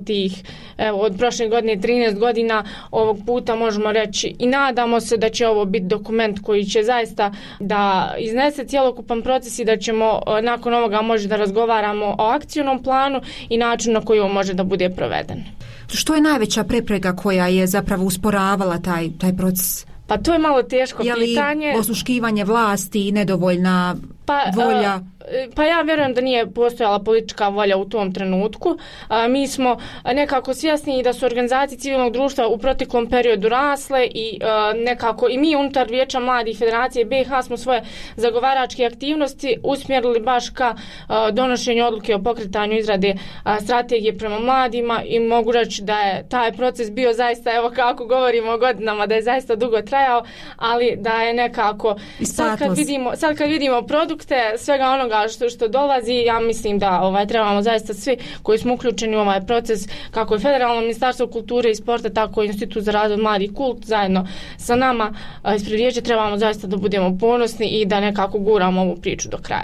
[SPEAKER 9] od prošle godine 13 godina, ovog puta možemo reći i nadamo se da će ovo biti dokument koji će zaista da iznese cjelokupan proces i da ćemo nakon ovoga možda da razgovaramo o akcijnom planu i načinu na koji on može da bude proveden.
[SPEAKER 8] Što je najveća prepreka koja je zapravo usporavala taj proces?
[SPEAKER 9] Pa to je malo teško pitanje.
[SPEAKER 8] Je li osluškivanje vlasti i nedovoljna volja?
[SPEAKER 9] Pa ja vjerujem da nije postojala politička volja u tom trenutku. Mi smo nekako svjesni da su organizacije civilnog društva u proteklom periodu rasle i nekako i mi unutar Vijeća mladih Federacije BiH smo svoje zagovaračke aktivnosti usmjerili baš ka donošenju odluke o pokretanju izrade strategije prema mladima i mogu reći da je taj proces bio zaista, evo kako govorimo o godinama, da je zaista dugo trajao, ali da je nekako sad kad vidimo produkte svega onoga što dolazi, ja mislim da trebamo zaista svi koji smo uključeni u ovaj proces, kako je Federalno ministarstvo kulture i sporta, tako i Institut za razvoj mladih kult, zajedno sa nama ispred Vijeća trebamo zaista da budemo ponosni i da nekako guramo ovu priču do kraja.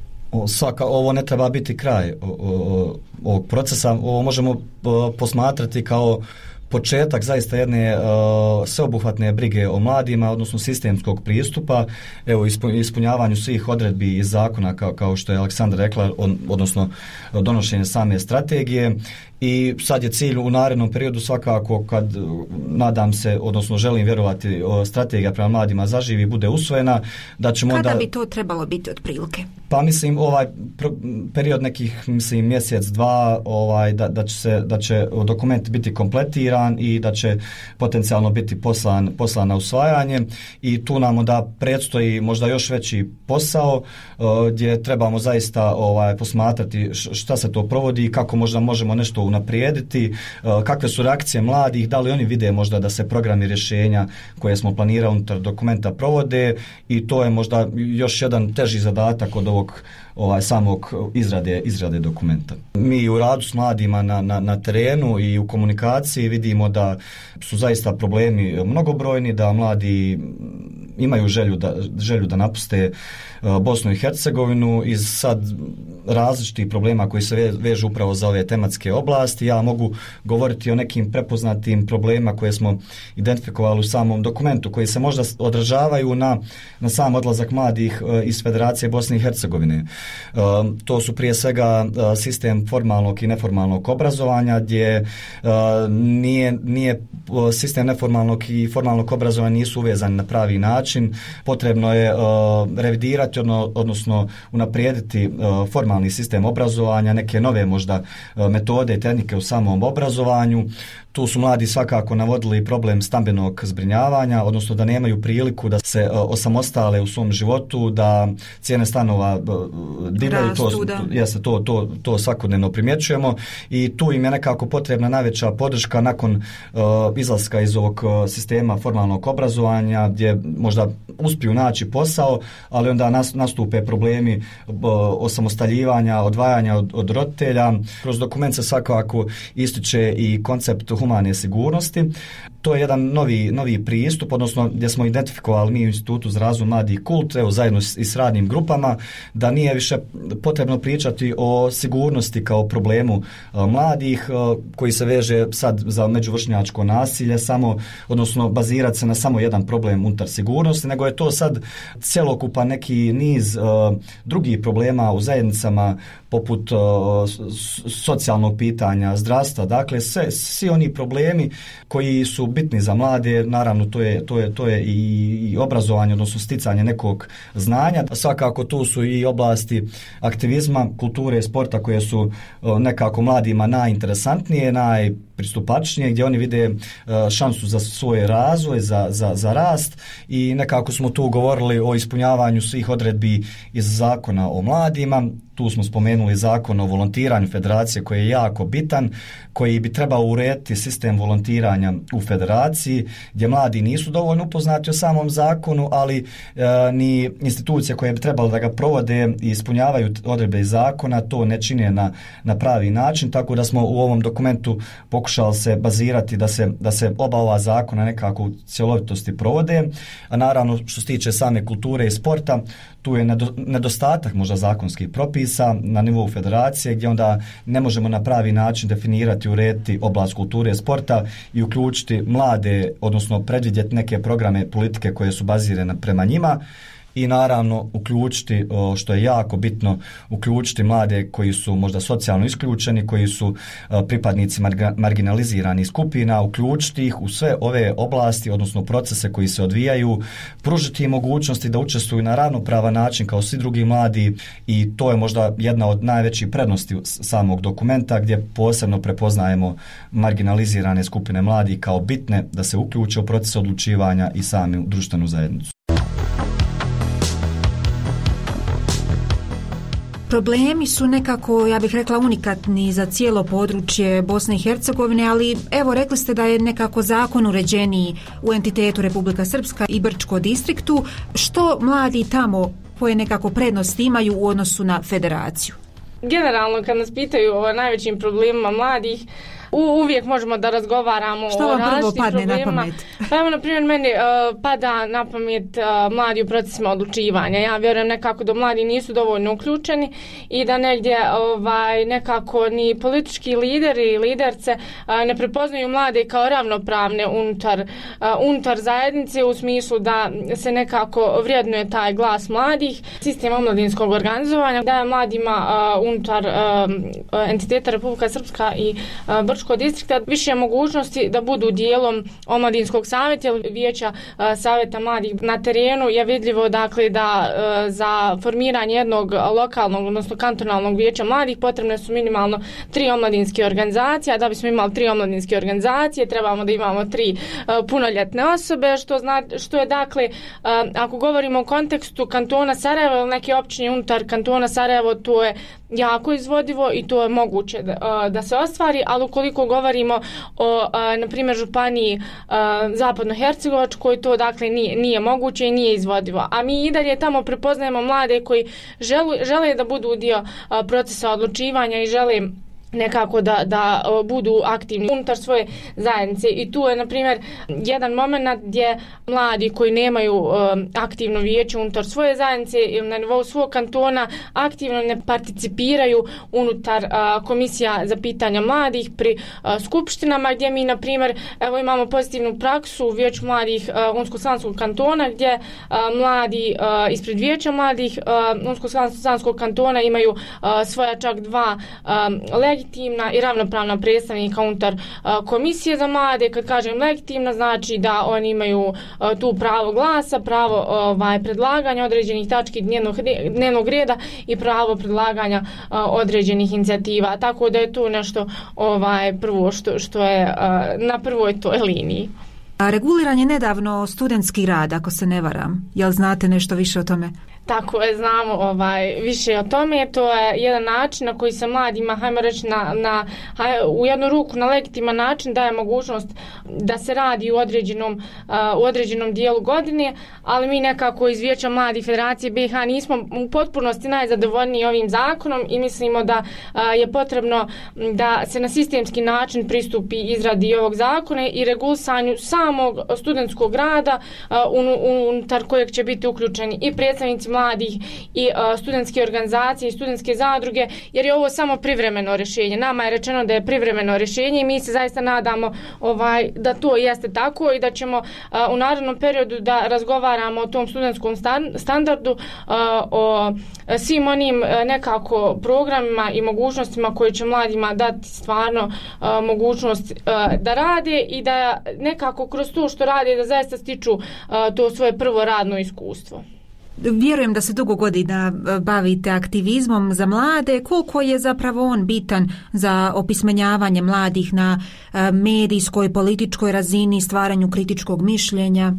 [SPEAKER 10] Ovo ne treba biti kraj ovog procesa, ovo možemo posmatrati kao početak zaista jedne sveobuhvatne brige o mladima, odnosno sistemskog pristupa, evo ispunjavanju svih odredbi iz zakona kao što je Aleksandra rekla, odnosno donošenje same strategije. I sad je cilj u narednom periodu svakako, kad nadam se, odnosno želim vjerovati, strategija prema mladima zaživi, bude usvojena, da ćemo
[SPEAKER 8] Kada bi to trebalo biti otprilike?
[SPEAKER 10] Pa mislim ovaj period nekih mjesec, dva, da će dokument biti kompletiran i da će potencijalno biti poslan na usvajanje i tu nam da predstoji možda još veći posao gdje trebamo zaista posmatrati šta se to provodi i kako možda možemo nešto unaprijediti, kakve su reakcije mladih, da li oni vide možda da se programi rješenja koje smo planirali unutar dokumenta provode i to je možda još jedan teži zadatak od ovog samog izrade dokumenta. Mi u radu s mladima na terenu i u komunikaciji vidimo da su zaista problemi mnogobrojni, da mladi imaju želju da napuste Bosnu i Hercegovinu iz sad različitih problema koji se vežu upravo za ove tematske oblasti. Ja mogu govoriti o nekim prepoznatim problemima koje smo identifikovali u samom dokumentu, koji se možda odražavaju na sam odlazak mladih iz Federacije Bosne i Hercegovine. To su prije svega sistem formalnog i neformalnog obrazovanja, gdje nije sistem neformalnog i formalnog obrazovanja nisu uvezani na pravi način. Potrebno je revidirati, odnosno unaprijediti formalni sistem obrazovanja, neke nove možda metode i tehnike u samom obrazovanju. Tu su mladi svakako navodili problem stambenog zbrinjavanja, odnosno da nemaju priliku da se osamostale u svom životu, da cijene stanova divljaju, to svakodnevno primjećujemo i tu im je nekako potrebna najveća podrška nakon izlaska iz ovog sistema formalnog obrazovanja, gdje možda uspiju naći posao, ali onda nastupe problemi osamostaljivanja, odvajanja od roditelja. Kroz dokument se svakako ističe i koncept humane sigurnosti. To je jedan novi pristup, odnosno gdje smo identifikovali mi u Institutu za razvoj mladih Kult, evo zajedno i s radnim grupama, da nije više potrebno pričati o sigurnosti kao problemu mladih koji se veže sad za međuvršnjačko nasilje, odnosno bazirati se na samo jedan problem unutar sigurnosti, nego je to sad cjelokupan neki niz drugih problema u zajednicama poput socijalnog pitanja, zdravstva, dakle svi oni problemi koji su bitni za mlade, naravno to je i obrazovanje, odnosno sticanje nekog znanja. Svakako tu su i oblasti aktivizma, kulture i sporta koje su nekako mladima najinteresantnije, najpristupačnije, gdje oni vide šansu za svoj razvoj, za rast i nekako smo tu govorili o ispunjavanju svih odredbi iz zakona o mladima. Tu smo spomenuli zakon o volontiranju federacije koji je jako bitan, koji bi trebao urediti sistem volontiranja u federaciji, gdje mladi nisu dovoljno upoznati o samom zakonu, ali ni institucije koje bi trebalo da ga provode i ispunjavaju odredbe iz zakona to ne čine na pravi način, tako da smo u ovom dokumentu pokušali se bazirati da se oba ova zakona nekako u cjelovitosti provode. A naravno što se tiče same kulture i sporta, tu je nedostatak možda zakonskih propisa na nivou federacije gdje onda ne možemo na pravi način definirati, urediti oblast kulture i sporta i uključiti mlade, odnosno predvidjeti neke programe politike koje su bazirane prema njima. I naravno uključiti, što je jako bitno, uključiti mlade koji su možda socijalno isključeni, koji su pripadnici marginaliziranih skupina, uključiti ih u sve ove oblasti, odnosno procese koji se odvijaju, pružiti im mogućnosti da učestvuju na ravnopravan način kao svi drugi mladi i to je možda jedna od najvećih prednosti samog dokumenta gdje posebno prepoznajemo marginalizirane skupine mladih kao bitne da se uključe u proces odlučivanja i sami društvenu zajednicu.
[SPEAKER 8] Problemi su nekako, ja bih rekla, unikatni za cijelo područje Bosne i Hercegovine, ali evo rekli ste da je nekako zakon uređeniji u entitetu Republika Srpska i Brčko distriktu. Što mladi tamo koje nekako prednosti imaju u odnosu na federaciju?
[SPEAKER 9] Generalno kad nas pitaju o najvećim problemima mladih, uvijek možemo da razgovaramo o različitim problemima. Pa evo, na primjer, meni pada na pamet mladi u procesima odlučivanja. Ja vjerujem nekako da mladi nisu dovoljno uključeni i da negdje nekako ni politički lideri i liderce ne prepoznaju mlade kao ravnopravne unutar zajednice u smislu da se nekako vrijednuje taj glas mladih. Sistem omladinskog organizovanja daje mladima unutar entiteta Republika Srpska i Brčko distrikta više mogućnosti da budu dijelom omladinskog savjeta ili vijeća savjeta mladih na terenu. Je vidljivo dakle da za formiranje jednog lokalnog, odnosno kantonalnog vijeća mladih potrebne su minimalno 3 omladinske organizacije, a da bismo imali 3 omladinske organizacije trebamo da imamo 3 punoljetne osobe, što je dakle, ako govorimo o kontekstu kantona Sarajevo ili neke općine unutar kantona Sarajevo, to je jako izvodivo i to je moguće da se ostvari, ali ukoliko govorimo o, na primjer, županiji Zapadno-Hercegovačkoj, to dakle nije moguće i nije izvodivo. A mi i dalje tamo prepoznajemo mlade koji žele da budu dio procesa odlučivanja i žele nekako da budu aktivni unutar svoje zajednice. I tu je, na primjer, jedan moment gdje mladi koji nemaju aktivno vijeće unutar svoje zajednice ili na nivou svog kantona aktivno ne participiraju unutar komisija za pitanja mladih pri skupštinama, gdje mi, na primjer, evo imamo pozitivnu praksu u vijeću mladih Unsko-Sanskog kantona, gdje mladi ispred vijeća mladih Unsko-Sanskog kantona imaju svoja čak 2 legitimna i ravnopravna predstavnika unutar komisije za mlade. Kad kažem legitimna, znači da oni imaju tu pravo glasa, pravo predlaganja određenih tački dnevnog reda i pravo predlaganja određenih inicijativa. Tako da je to nešto prvo što je na prvoj toj liniji.
[SPEAKER 8] Reguliran je nedavno studentski rad, ako se ne varam. Jel znate nešto više o tome?
[SPEAKER 9] Tako je, znamo više o tome. To je jedan način na koji se mladima, hajmo reći, u jednu ruku na legitiman način daje mogućnost da se radi u određenom dijelu godine, ali mi nekako iz Vijeća mladih Federacije BiH nismo u potpunosti najzadovoljniji ovim zakonom i mislimo da je potrebno da se na sistemski način pristupi izradi ovog zakona i regulisanju samog studentskog rada unutar kojeg će biti uključeni i predstavnici mladih i studentske organizacije i studentske zadruge, jer je ovo samo privremeno rješenje. Nama je rečeno da je privremeno rješenje i mi se zaista nadamo da to jeste tako i da ćemo u narednom periodu da razgovaramo o tom studentskom standardu, o svim onim nekako programima i mogućnostima koje će mladima dati stvarno mogućnost da rade i da nekako kroz to što rade da zaista stiču to svoje prvo radno iskustvo.
[SPEAKER 8] Vjerujem da se dugo godina bavite aktivizmom za mlade. Koliko je zapravo on bitan za opismenjavanje mladih na medijskoj, političkoj razini, stvaranju kritičkog mišljenja?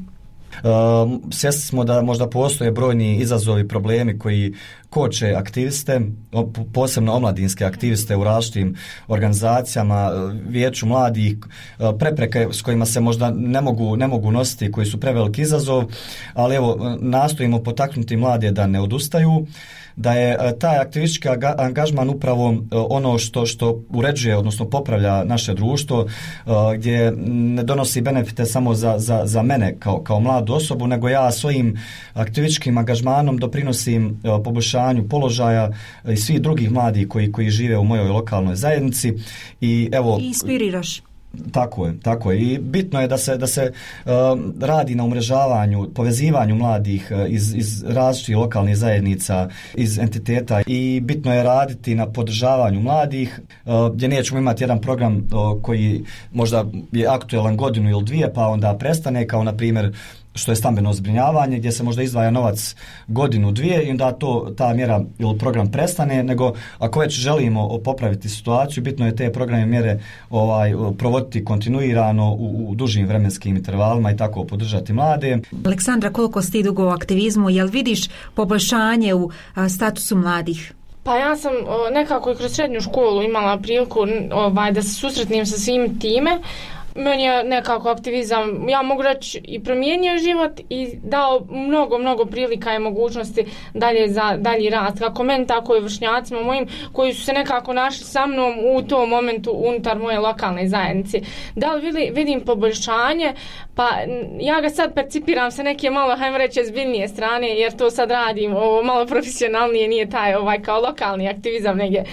[SPEAKER 10] Svjesni smo da možda postoje brojni izazovi, problemi koji koče aktiviste, posebno omladinske aktiviste u različitim organizacijama, Vijeću mladih, prepreke s kojima se možda ne mogu nositi, koji su preveliki izazov, ali evo, nastojimo potaknuti mlade da ne odustaju, da je taj aktivistički angažman upravo ono što uređuje, odnosno popravlja naše društvo, gdje ne donosi benefite samo za mene kao mladu osobu, nego ja svojim aktivističkim angažmanom doprinosim poboljšanju položaja i svih drugih mladih koji žive u mojoj lokalnoj zajednici. I evo,
[SPEAKER 8] inspiriraš.
[SPEAKER 10] Tako je. I bitno je da se radi na umrežavanju, povezivanju mladih iz različitih lokalnih zajednica, iz entiteta, i bitno je raditi na podržavanju mladih, gdje nećemo imati jedan program koji možda je aktualan godinu ili dvije pa onda prestane, kao na primjer što je stambeno zbrinjavanje, gdje se možda izdvaja novac godinu, dvije i onda ta mjera ili program prestane, nego ako već želimo popraviti situaciju, bitno je te programe mjere provoditi kontinuirano u dužim vremenskim intervalima i tako podržati mlade.
[SPEAKER 8] Aleksandra, koliko si ti dugo u aktivizmu, jel vidiš poboljšanje u statusu mladih?
[SPEAKER 9] Pa ja sam nekako i kroz srednju školu imala priliku da se susretnem sa svim time. Meni je nekako aktivizam, ja mogu reći, i promijenio život i dao mnogo prilika i mogućnosti dalje za dalji rast, kako meni, tako i vršnjacima mojim koji su se nekako našli sa mnom u tom momentu unutar moje lokalne zajednice. Da li vidim poboljšanje? Pa ja ga sad percipiram sa neke malo, hajmo reći, zbiljnije strane, jer to sad radim malo profesionalnije, nije taj kao lokalni aktivizam negdje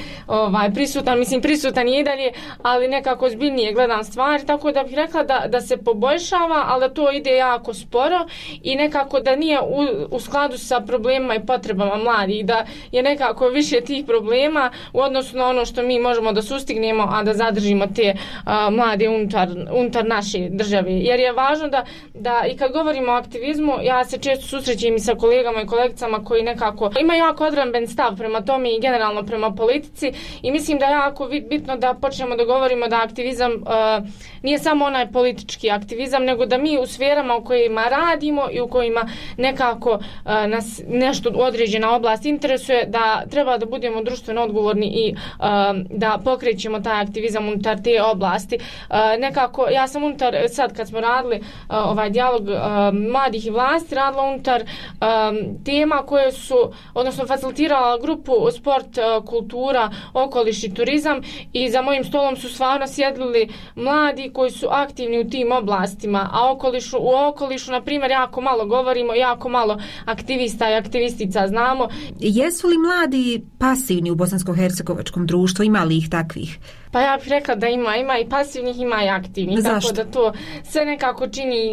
[SPEAKER 9] prisutan je i dalje, ali nekako zbiljnije gledam stvari, tako da bih rekla da se poboljšava, ali da to ide jako sporo i nekako da nije u skladu sa problemima i potrebama mladih, da je nekako više tih problema u odnosu na ono što mi možemo da sustignemo, a da zadržimo te mlade unutar naše države. Jer je važno da i kad govorimo o aktivizmu, ja se često susrećem i sa kolegama i kolegicama koji nekako imaju jako odredben stav prema tome i generalno prema politici, i mislim da je jako bitno da počnemo da govorimo da aktivizam nije samo onaj politički aktivizam, nego da mi u sferama u kojima radimo i u kojima nekako nas nešto određena oblast interesuje, da treba da budemo društveno odgovorni i da pokrećemo taj aktivizam unutar te oblasti. Nekako, ja sam unutar, sad kad smo radili ovaj dijalog mladih i vlasti, radila unutar tema koje su, odnosno facilitirala grupu sport, kultura, okoliš i turizam, i za mojim stolom su stvarno sjedili mladi koji su aktivni u tim oblastima, a u okolišu, na primjer, jako malo govorimo, jako malo aktivista i aktivistica znamo.
[SPEAKER 8] Jesu li mladi pasivni u bosansko-hercegovačkom društvu? Ima li ih takvih?
[SPEAKER 9] Pa ja bih rekla da ima i pasivnih, ima i aktivnih.
[SPEAKER 8] Zašto?
[SPEAKER 9] Tako da to sve nekako čini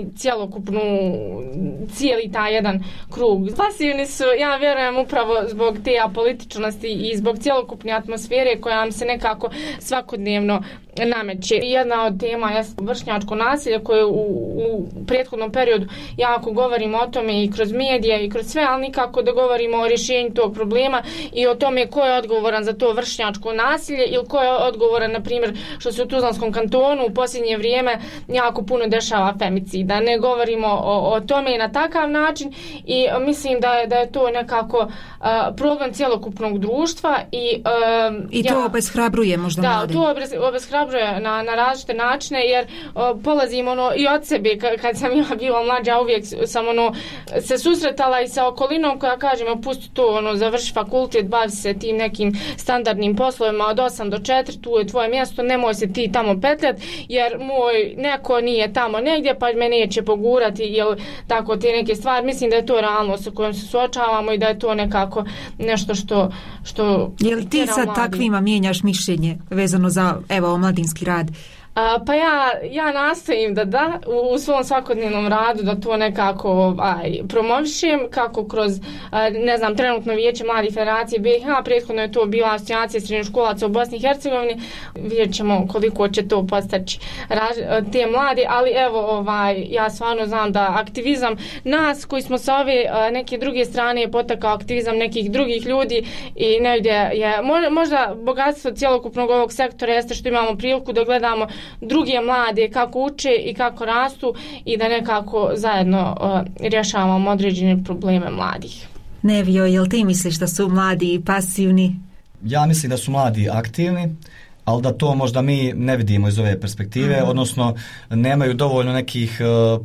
[SPEAKER 9] cijeli taj jedan krug. Pasivni su, ja vjerujem, upravo zbog te apolitičnosti i zbog cjelokupne atmosfere koja nam se nekako svakodnevno nameće. Jedna od tema je vršnjačko nasilje koje u prethodnom periodu jako govorimo o tome i kroz medije i kroz sve, ali nikako da govorimo o rješenju tog problema i o tome ko je odgovoran za to vršnjačko nasilje ili ko je odgovoran na primjer što se u Tuzlanskom kantonu u posljednje vrijeme jako puno dešava femicida. Ne govorimo o tome i na takav način i mislim da je to nekako problem cjelokupnog društva
[SPEAKER 8] i to obeshrabruje možda mlade.
[SPEAKER 9] Da, to obeshrabruje na različite načine jer polazim i od sebe kad sam ja bila mlađa uvijek sam se susretala i sa okolinom koja kaže pusti to, završi fakultet, bavi se tim nekim standardnim poslovima od 8 do 4, tu je tvoje mjesto, nemoj se ti tamo petljati jer moj neko nije tamo negdje pa me neće pogurati ili tako te neke stvari. Mislim da je to realnost sa kojom se suočavamo i da je to nekako nešto što
[SPEAKER 8] je li ti sad takvima mijenjaš mišljenje vezano za omladinski rad?
[SPEAKER 9] Pa ja nastojim da u svom svakodnevnom radu da to nekako promovišem kako kroz trenutno Vijeće mladih federacije BiH, prethodno je to bila asocijacija srednjoškolaca u Bosni i Hercegovini, vidjet ćemo koliko će to postaći te mlade, ali evo ja stvarno znam da aktivizam nas koji smo sa ove neke druge strane je potakao aktivizam nekih drugih ljudi i negdje je možda bogatstvo cjelokupnog ovog sektora jeste što imamo priliku da gledamo druge mlade kako uče i kako rastu i da nekako zajedno rješavamo određene probleme mladih.
[SPEAKER 8] Nevio, jel ti misliš da su mladi pasivni?
[SPEAKER 10] Ja mislim da su mladi aktivni, ali da to možda mi ne vidimo iz ove perspektive, odnosno nemaju dovoljno nekih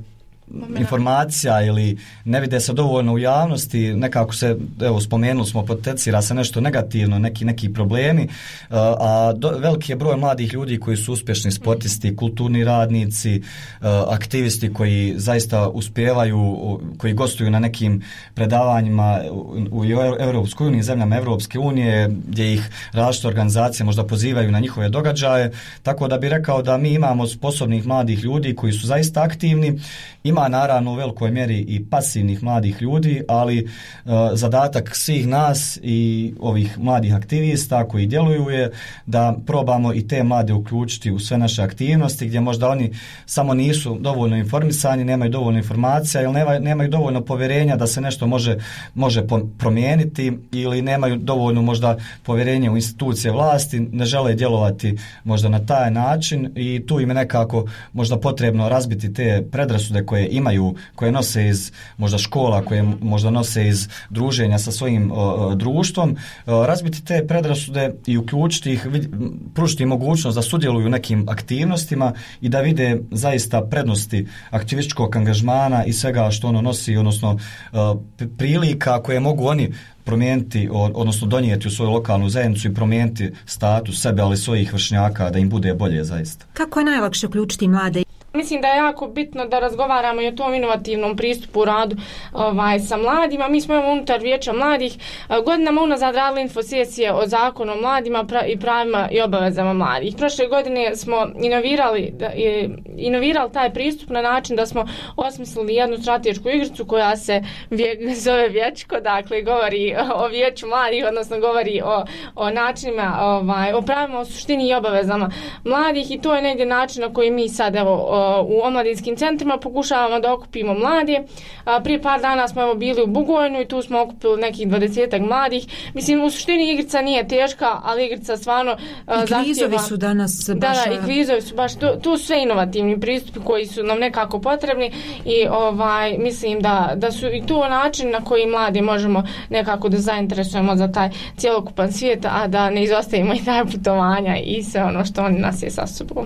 [SPEAKER 10] informacija ili ne vide se dovoljno u javnosti, nekako se, spomenuli smo, potencira se nešto negativno, neki problemi, a veliki je broj mladih ljudi koji su uspješni sportisti, kulturni radnici, aktivisti koji zaista uspijevaju, koji gostuju na nekim predavanjima u Europskoj uniji, zemljama Europske unije, gdje ih različite organizacije možda pozivaju na njihove događaje, tako da bi rekao da mi imamo sposobnih mladih ljudi koji su zaista aktivni. Ima naravno u velikoj mjeri i pasivnih mladih ljudi, ali zadatak svih nas i ovih mladih aktivista koji djeluju je da probamo i te mlade uključiti u sve naše aktivnosti gdje možda oni samo nisu dovoljno informisani, nemaju dovoljno informacija ili nemaju dovoljno povjerenja da se nešto može promijeniti ili nemaju dovoljno možda povjerenja u institucije vlasti, ne žele djelovati možda na taj način i tu im je nekako možda potrebno razbiti te predrasude koje imaju, koje nose iz možda škola, koje možda nose iz druženja sa svojim društvom, razbiti te predrasude i uključiti ih, pružiti mogućnost da sudjeluju u nekim aktivnostima i da vide zaista prednosti aktivističkog angažmana i svega što ono nosi, odnosno prilika koje mogu oni promijeniti, odnosno donijeti u svoju lokalnu zajednicu i promijeniti status sebe, ali svojih vršnjaka da im bude bolje zaista.
[SPEAKER 8] Kako je najlakše uključiti mlade?
[SPEAKER 9] Mislim da je jako bitno da razgovaramo i o tom inovativnom pristupu u radu sa mladima. Mi smo unutar Vijeća mladih godinama unazad radili infosesije o zakonu o mladima i pravima i obavezama mladih. Prošle godine smo inovirali taj pristup na način da smo osmislili jednu stratešku igricu koja se zove Vijećko, dakle govori o Vijeću mladih, odnosno govori o načinima, o pravima, o suštini i obavezama mladih i to je negdje način na koji mi sad u omladinskim centrima pokušavamo da okupimo mlade. Prije par dana smo bili u Bugojnu i tu smo okupili nekih 20 mladih. Mislim, u suštini igrica nije teška, ali igrica stvarno zahtjeva.
[SPEAKER 8] I kvizovi su danas baš...
[SPEAKER 9] Da, i kvizovi su baš, tu su sve inovativni pristupi koji su nam nekako potrebni i mislim da su i to način na koji mladi možemo nekako da zainteresujemo za taj cjelokupan svijet, a da ne izostavimo i taj putovanja i sve ono što oni nas je sa sobom.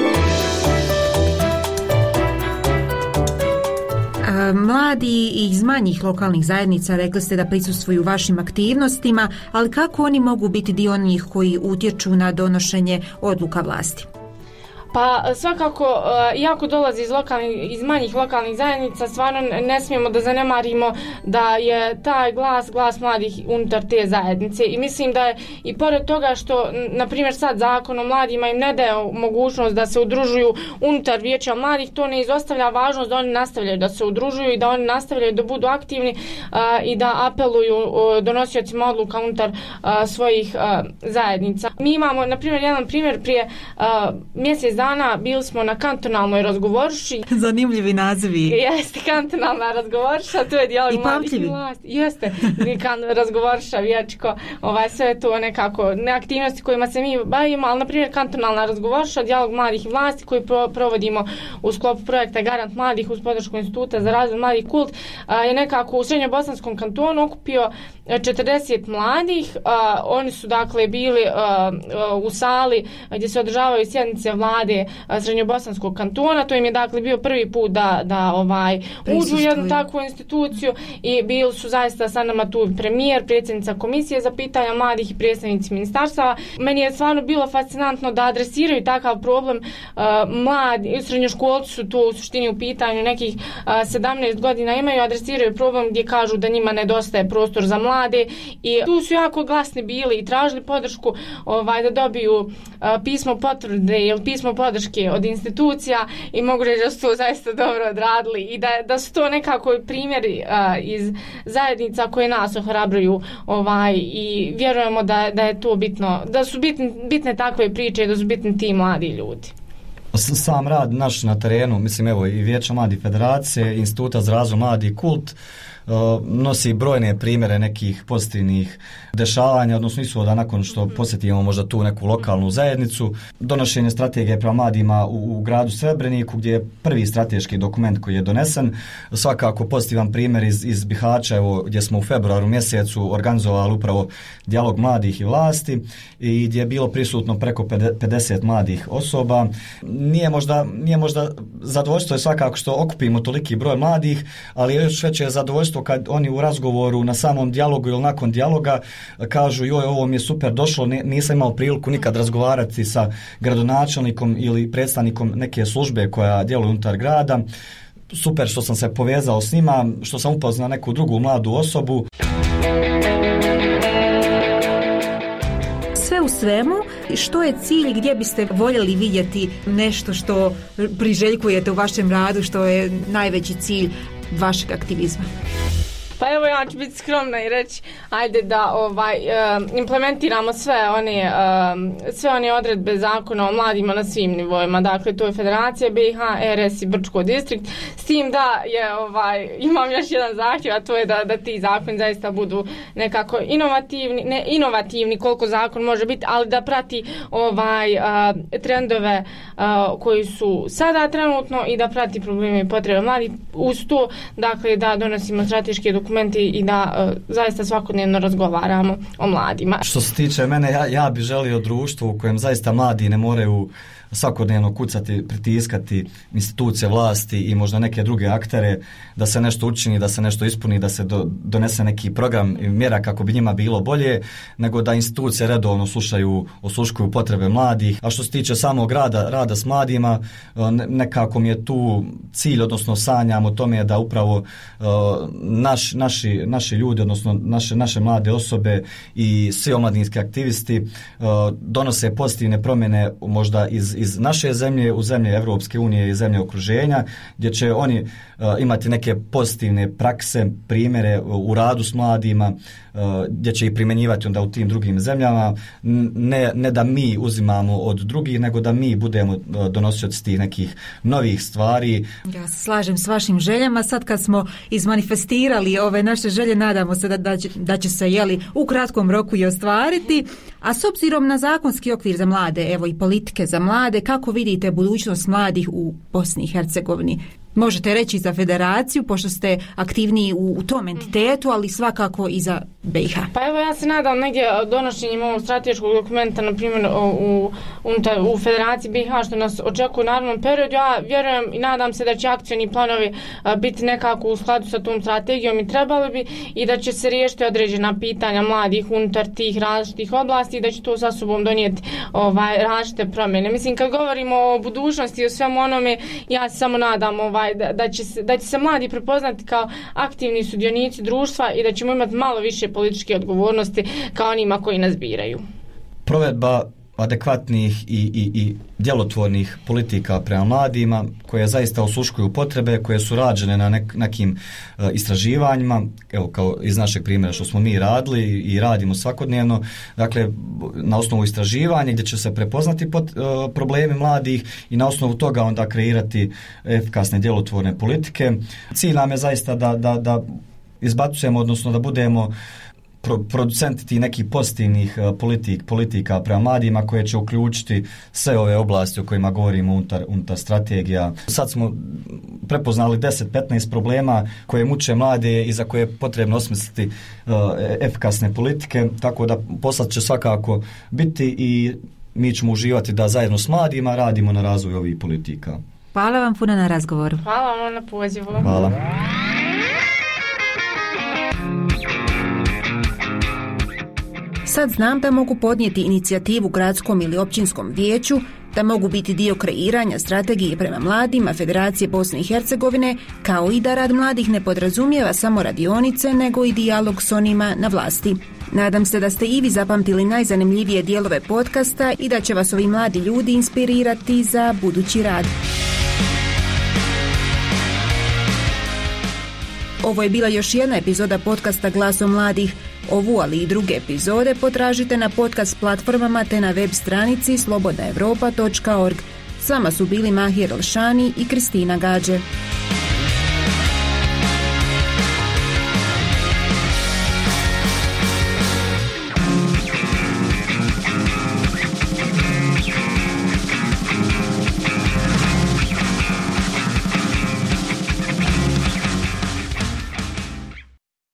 [SPEAKER 8] Mladi iz manjih lokalnih zajednica rekli ste da prisustvuju vašim aktivnostima, ali kako oni mogu biti dio onih koji utječu na donošenje odluka vlasti?
[SPEAKER 9] Pa svakako, iako dolazi iz manjih lokalnih zajednica, stvarno ne smijemo da zanemarimo da je taj glas mladih unutar te zajednice i mislim da je i pored toga što, na primjer, sad zakon o mladima im ne daje mogućnost da se udružuju unutar Vijeća mladih, to ne izostavlja važnost da oni nastavljaju da se udružuju i da oni nastavljaju da budu aktivni i da apeluju donosiocima odluka unutar svojih zajednica. Mi imamo, na primjer, jedan primjer prije mjesec dana dana bili smo na kantonalnoj razgovorši.
[SPEAKER 8] Zanimljivi nazivi.
[SPEAKER 9] Jeste, kantonalna razgovorša, to je dijalog mladih i vlasti. Jeste, razgovorša, vječko, sve to nekako, ne aktivnosti kojima se mi bavimo, ali na primjer kantonalna razgovorša, dijalog mladih i vlasti koji provodimo u sklopu projekta Garant mladih uz podršku Instituta za razvoj mladih Kult, je nekako u Srednjobosanskom kantonu okupio 40 mladih. Oni su dakle bili u sali gdje se održavaju sjednice vlade Srednjobosanskog kantona. To im je dakle bio prvi put da uđu u jednu takvu instituciju i bili su zaista sa nama tu premijer, predsjednica komisije za pitanja mladih i predstavnici ministarstava. Meni je stvarno bilo fascinantno da adresiraju takav problem. Mladi, srednjoškolci su tu u suštini u pitanju, nekih 17 godina imaju, adresiraju problem gdje kažu da njima nedostaje prostor za mlade i tu su jako glasni bili i tražili podršku da dobiju pismo potvrde ili pismo podrške od institucija i mogu reći da su to zaista dobro odradili i da su to nekako primjeri iz zajednica koje nas ohrabruju i vjerujemo da je to bitno, da su bitne takve priče i da su bitni ti mladi ljudi.
[SPEAKER 10] Sam rad naš na terenu, mislim evo i Vijeća mladih federacije, Instituta za razvoj mladih Kult, nosi brojne primjere nekih pozitivnih dešavanja, odnosno ishoda nakon što posjetimo možda tu neku lokalnu zajednicu. Donošenje strategije prema mladima u gradu Srebreniku, gdje je prvi strateški dokument koji je donesen. Svakako pozitivan primjer iz Bihaća, evo, gdje smo u februaru mjesecu organizovali upravo dijalog mladih i vlasti i gdje je bilo prisutno preko 50 mladih osoba. Nije možda zadovoljstvo je svakako što okupimo toliki broj mladih, ali još veće zadovoljstvo kad oni u razgovoru na samom dijalogu ili nakon dijaloga kažu joj, ovo mi je super došlo, nisam imao priliku nikad razgovarati sa gradonačelnikom ili predstavnikom neke službe koja djeluje unutar grada. Super što sam se povezao s njima, što sam upoznao neku drugu mladu osobu.
[SPEAKER 8] Sve u svemu, što je cilj, gdje biste voljeli vidjeti nešto što priželjkujete u vašem radu, što je najveći cilj vašeg aktivizma?
[SPEAKER 9] Pa evo, ja ću biti skromna i reći ajde da implementiramo sve one odredbe zakona o mladima na svim nivoima. Dakle, to je Federacija BiH, RS i Brčko distrikt. S tim da imam još jedan zahtjev, a to je da ti zakoni zaista budu nekako inovativni, ne inovativni koliko zakon može biti, ali da prati trendove koji su sada trenutno i da prati probleme i potrebe mladih. Uz to, dakle, da donosimo strateške dokumenti i da zaista svakodnevno razgovaramo o mladima.
[SPEAKER 10] Što se tiče mene, ja bih želio društvo u kojem zaista mladi ne moraju svakodnevno kucati, pritiskati institucije vlasti i možda neke druge aktere da se nešto učini, da se nešto ispuni, da se donese neki program i mjera kako bi njima bilo bolje, nego da institucije redovno osluškuju potrebe mladih. A što se tiče samog rada s mladima, nekako mi je tu cilj, odnosno sanjam o tome da upravo naši ljudi, odnosno naše mlade osobe i svi omladinski aktivisti donose pozitivne promjene možda iz naše zemlje u zemlje Evropske unije i zemlje okruženja, gdje će oni imati neke pozitivne prakse, primjere u radu s mladima, gdje će ih primjenjivati onda u tim drugim zemljama. Ne da mi uzimamo od drugih, nego da mi budemo donosioci tih nekih novih stvari.
[SPEAKER 8] Ja se slažem s vašim željama. Sad kad smo izmanifestirali ove naše želje, nadamo se da će se u kratkom roku i ostvariti. A s obzirom na zakonski okvir za mlade, evo i politike za mlade, kako vidite budućnost mladih u Bosni i Hercegovini? Možete reći za federaciju, pošto ste aktivniji u tom entitetu, ali svakako i za BiH.
[SPEAKER 9] Pa evo, ja se nadam negdje donošenjem ovog strateškog dokumenta, na primjer u federaciji BiH, što nas očekuje u narednom periodu. Ja vjerujem i nadam se da će akcioni planovi biti nekako u skladu sa tom strategijom i trebali bi, i da će se riješiti određena pitanja mladih unutar tih različitih oblasti i da će to sa sobom donijeti različite promjene. Mislim, kad govorimo o budućnosti i o svemu onome, ja se samo nadam da će se mladi prepoznati kao aktivni sudionici društva i da ćemo imati malo više političke odgovornosti kao onima koji nas biraju.
[SPEAKER 10] Provedba adekvatnih i djelotvornih politika prema mladima, koje zaista osluškuju potrebe, koje su rađene na nekim istraživanjima, evo kao iz našeg primjera što smo mi radili i radimo svakodnevno, dakle na osnovu istraživanja gdje će se prepoznati problemi mladih i na osnovu toga onda kreirati efikasne djelotvorne politike. Cilj nam je zaista da izbacujemo, odnosno da budemo producenti tih nekih pozitivnih politika prema mladima koje će uključiti sve ove oblasti o kojima govorimo unutar strategija. Sad smo prepoznali 10-15 problema koje muče mlade i za koje je potrebno osmisliti efikasne politike, tako da poslat će svakako biti i mi ćemo uživati da zajedno s mladima radimo na razvoju ovih politika.
[SPEAKER 8] Hvala vam puno na razgovoru.
[SPEAKER 9] Hvala vam na pozivu.
[SPEAKER 10] Hvala.
[SPEAKER 8] Sad znam da mogu podnijeti inicijativu gradskom ili općinskom vijeću, da mogu biti dio kreiranja strategije prema mladima Federacije Bosne i Hercegovine, kao i da rad mladih ne podrazumijeva samo radionice, nego i dijalog s onima na vlasti. Nadam se da ste i vi zapamtili najzanimljivije dijelove podcasta i da će vas ovi mladi ljudi inspirirati za budući rad. Ovo je bila još jedna epizoda podcasta Glasom mladih. Ovu, ali i druge epizode potražite na podcast platformama te na web stranici slobodnaevropa.org. S vama su bili Mahir Elšani i Kristina Gađe.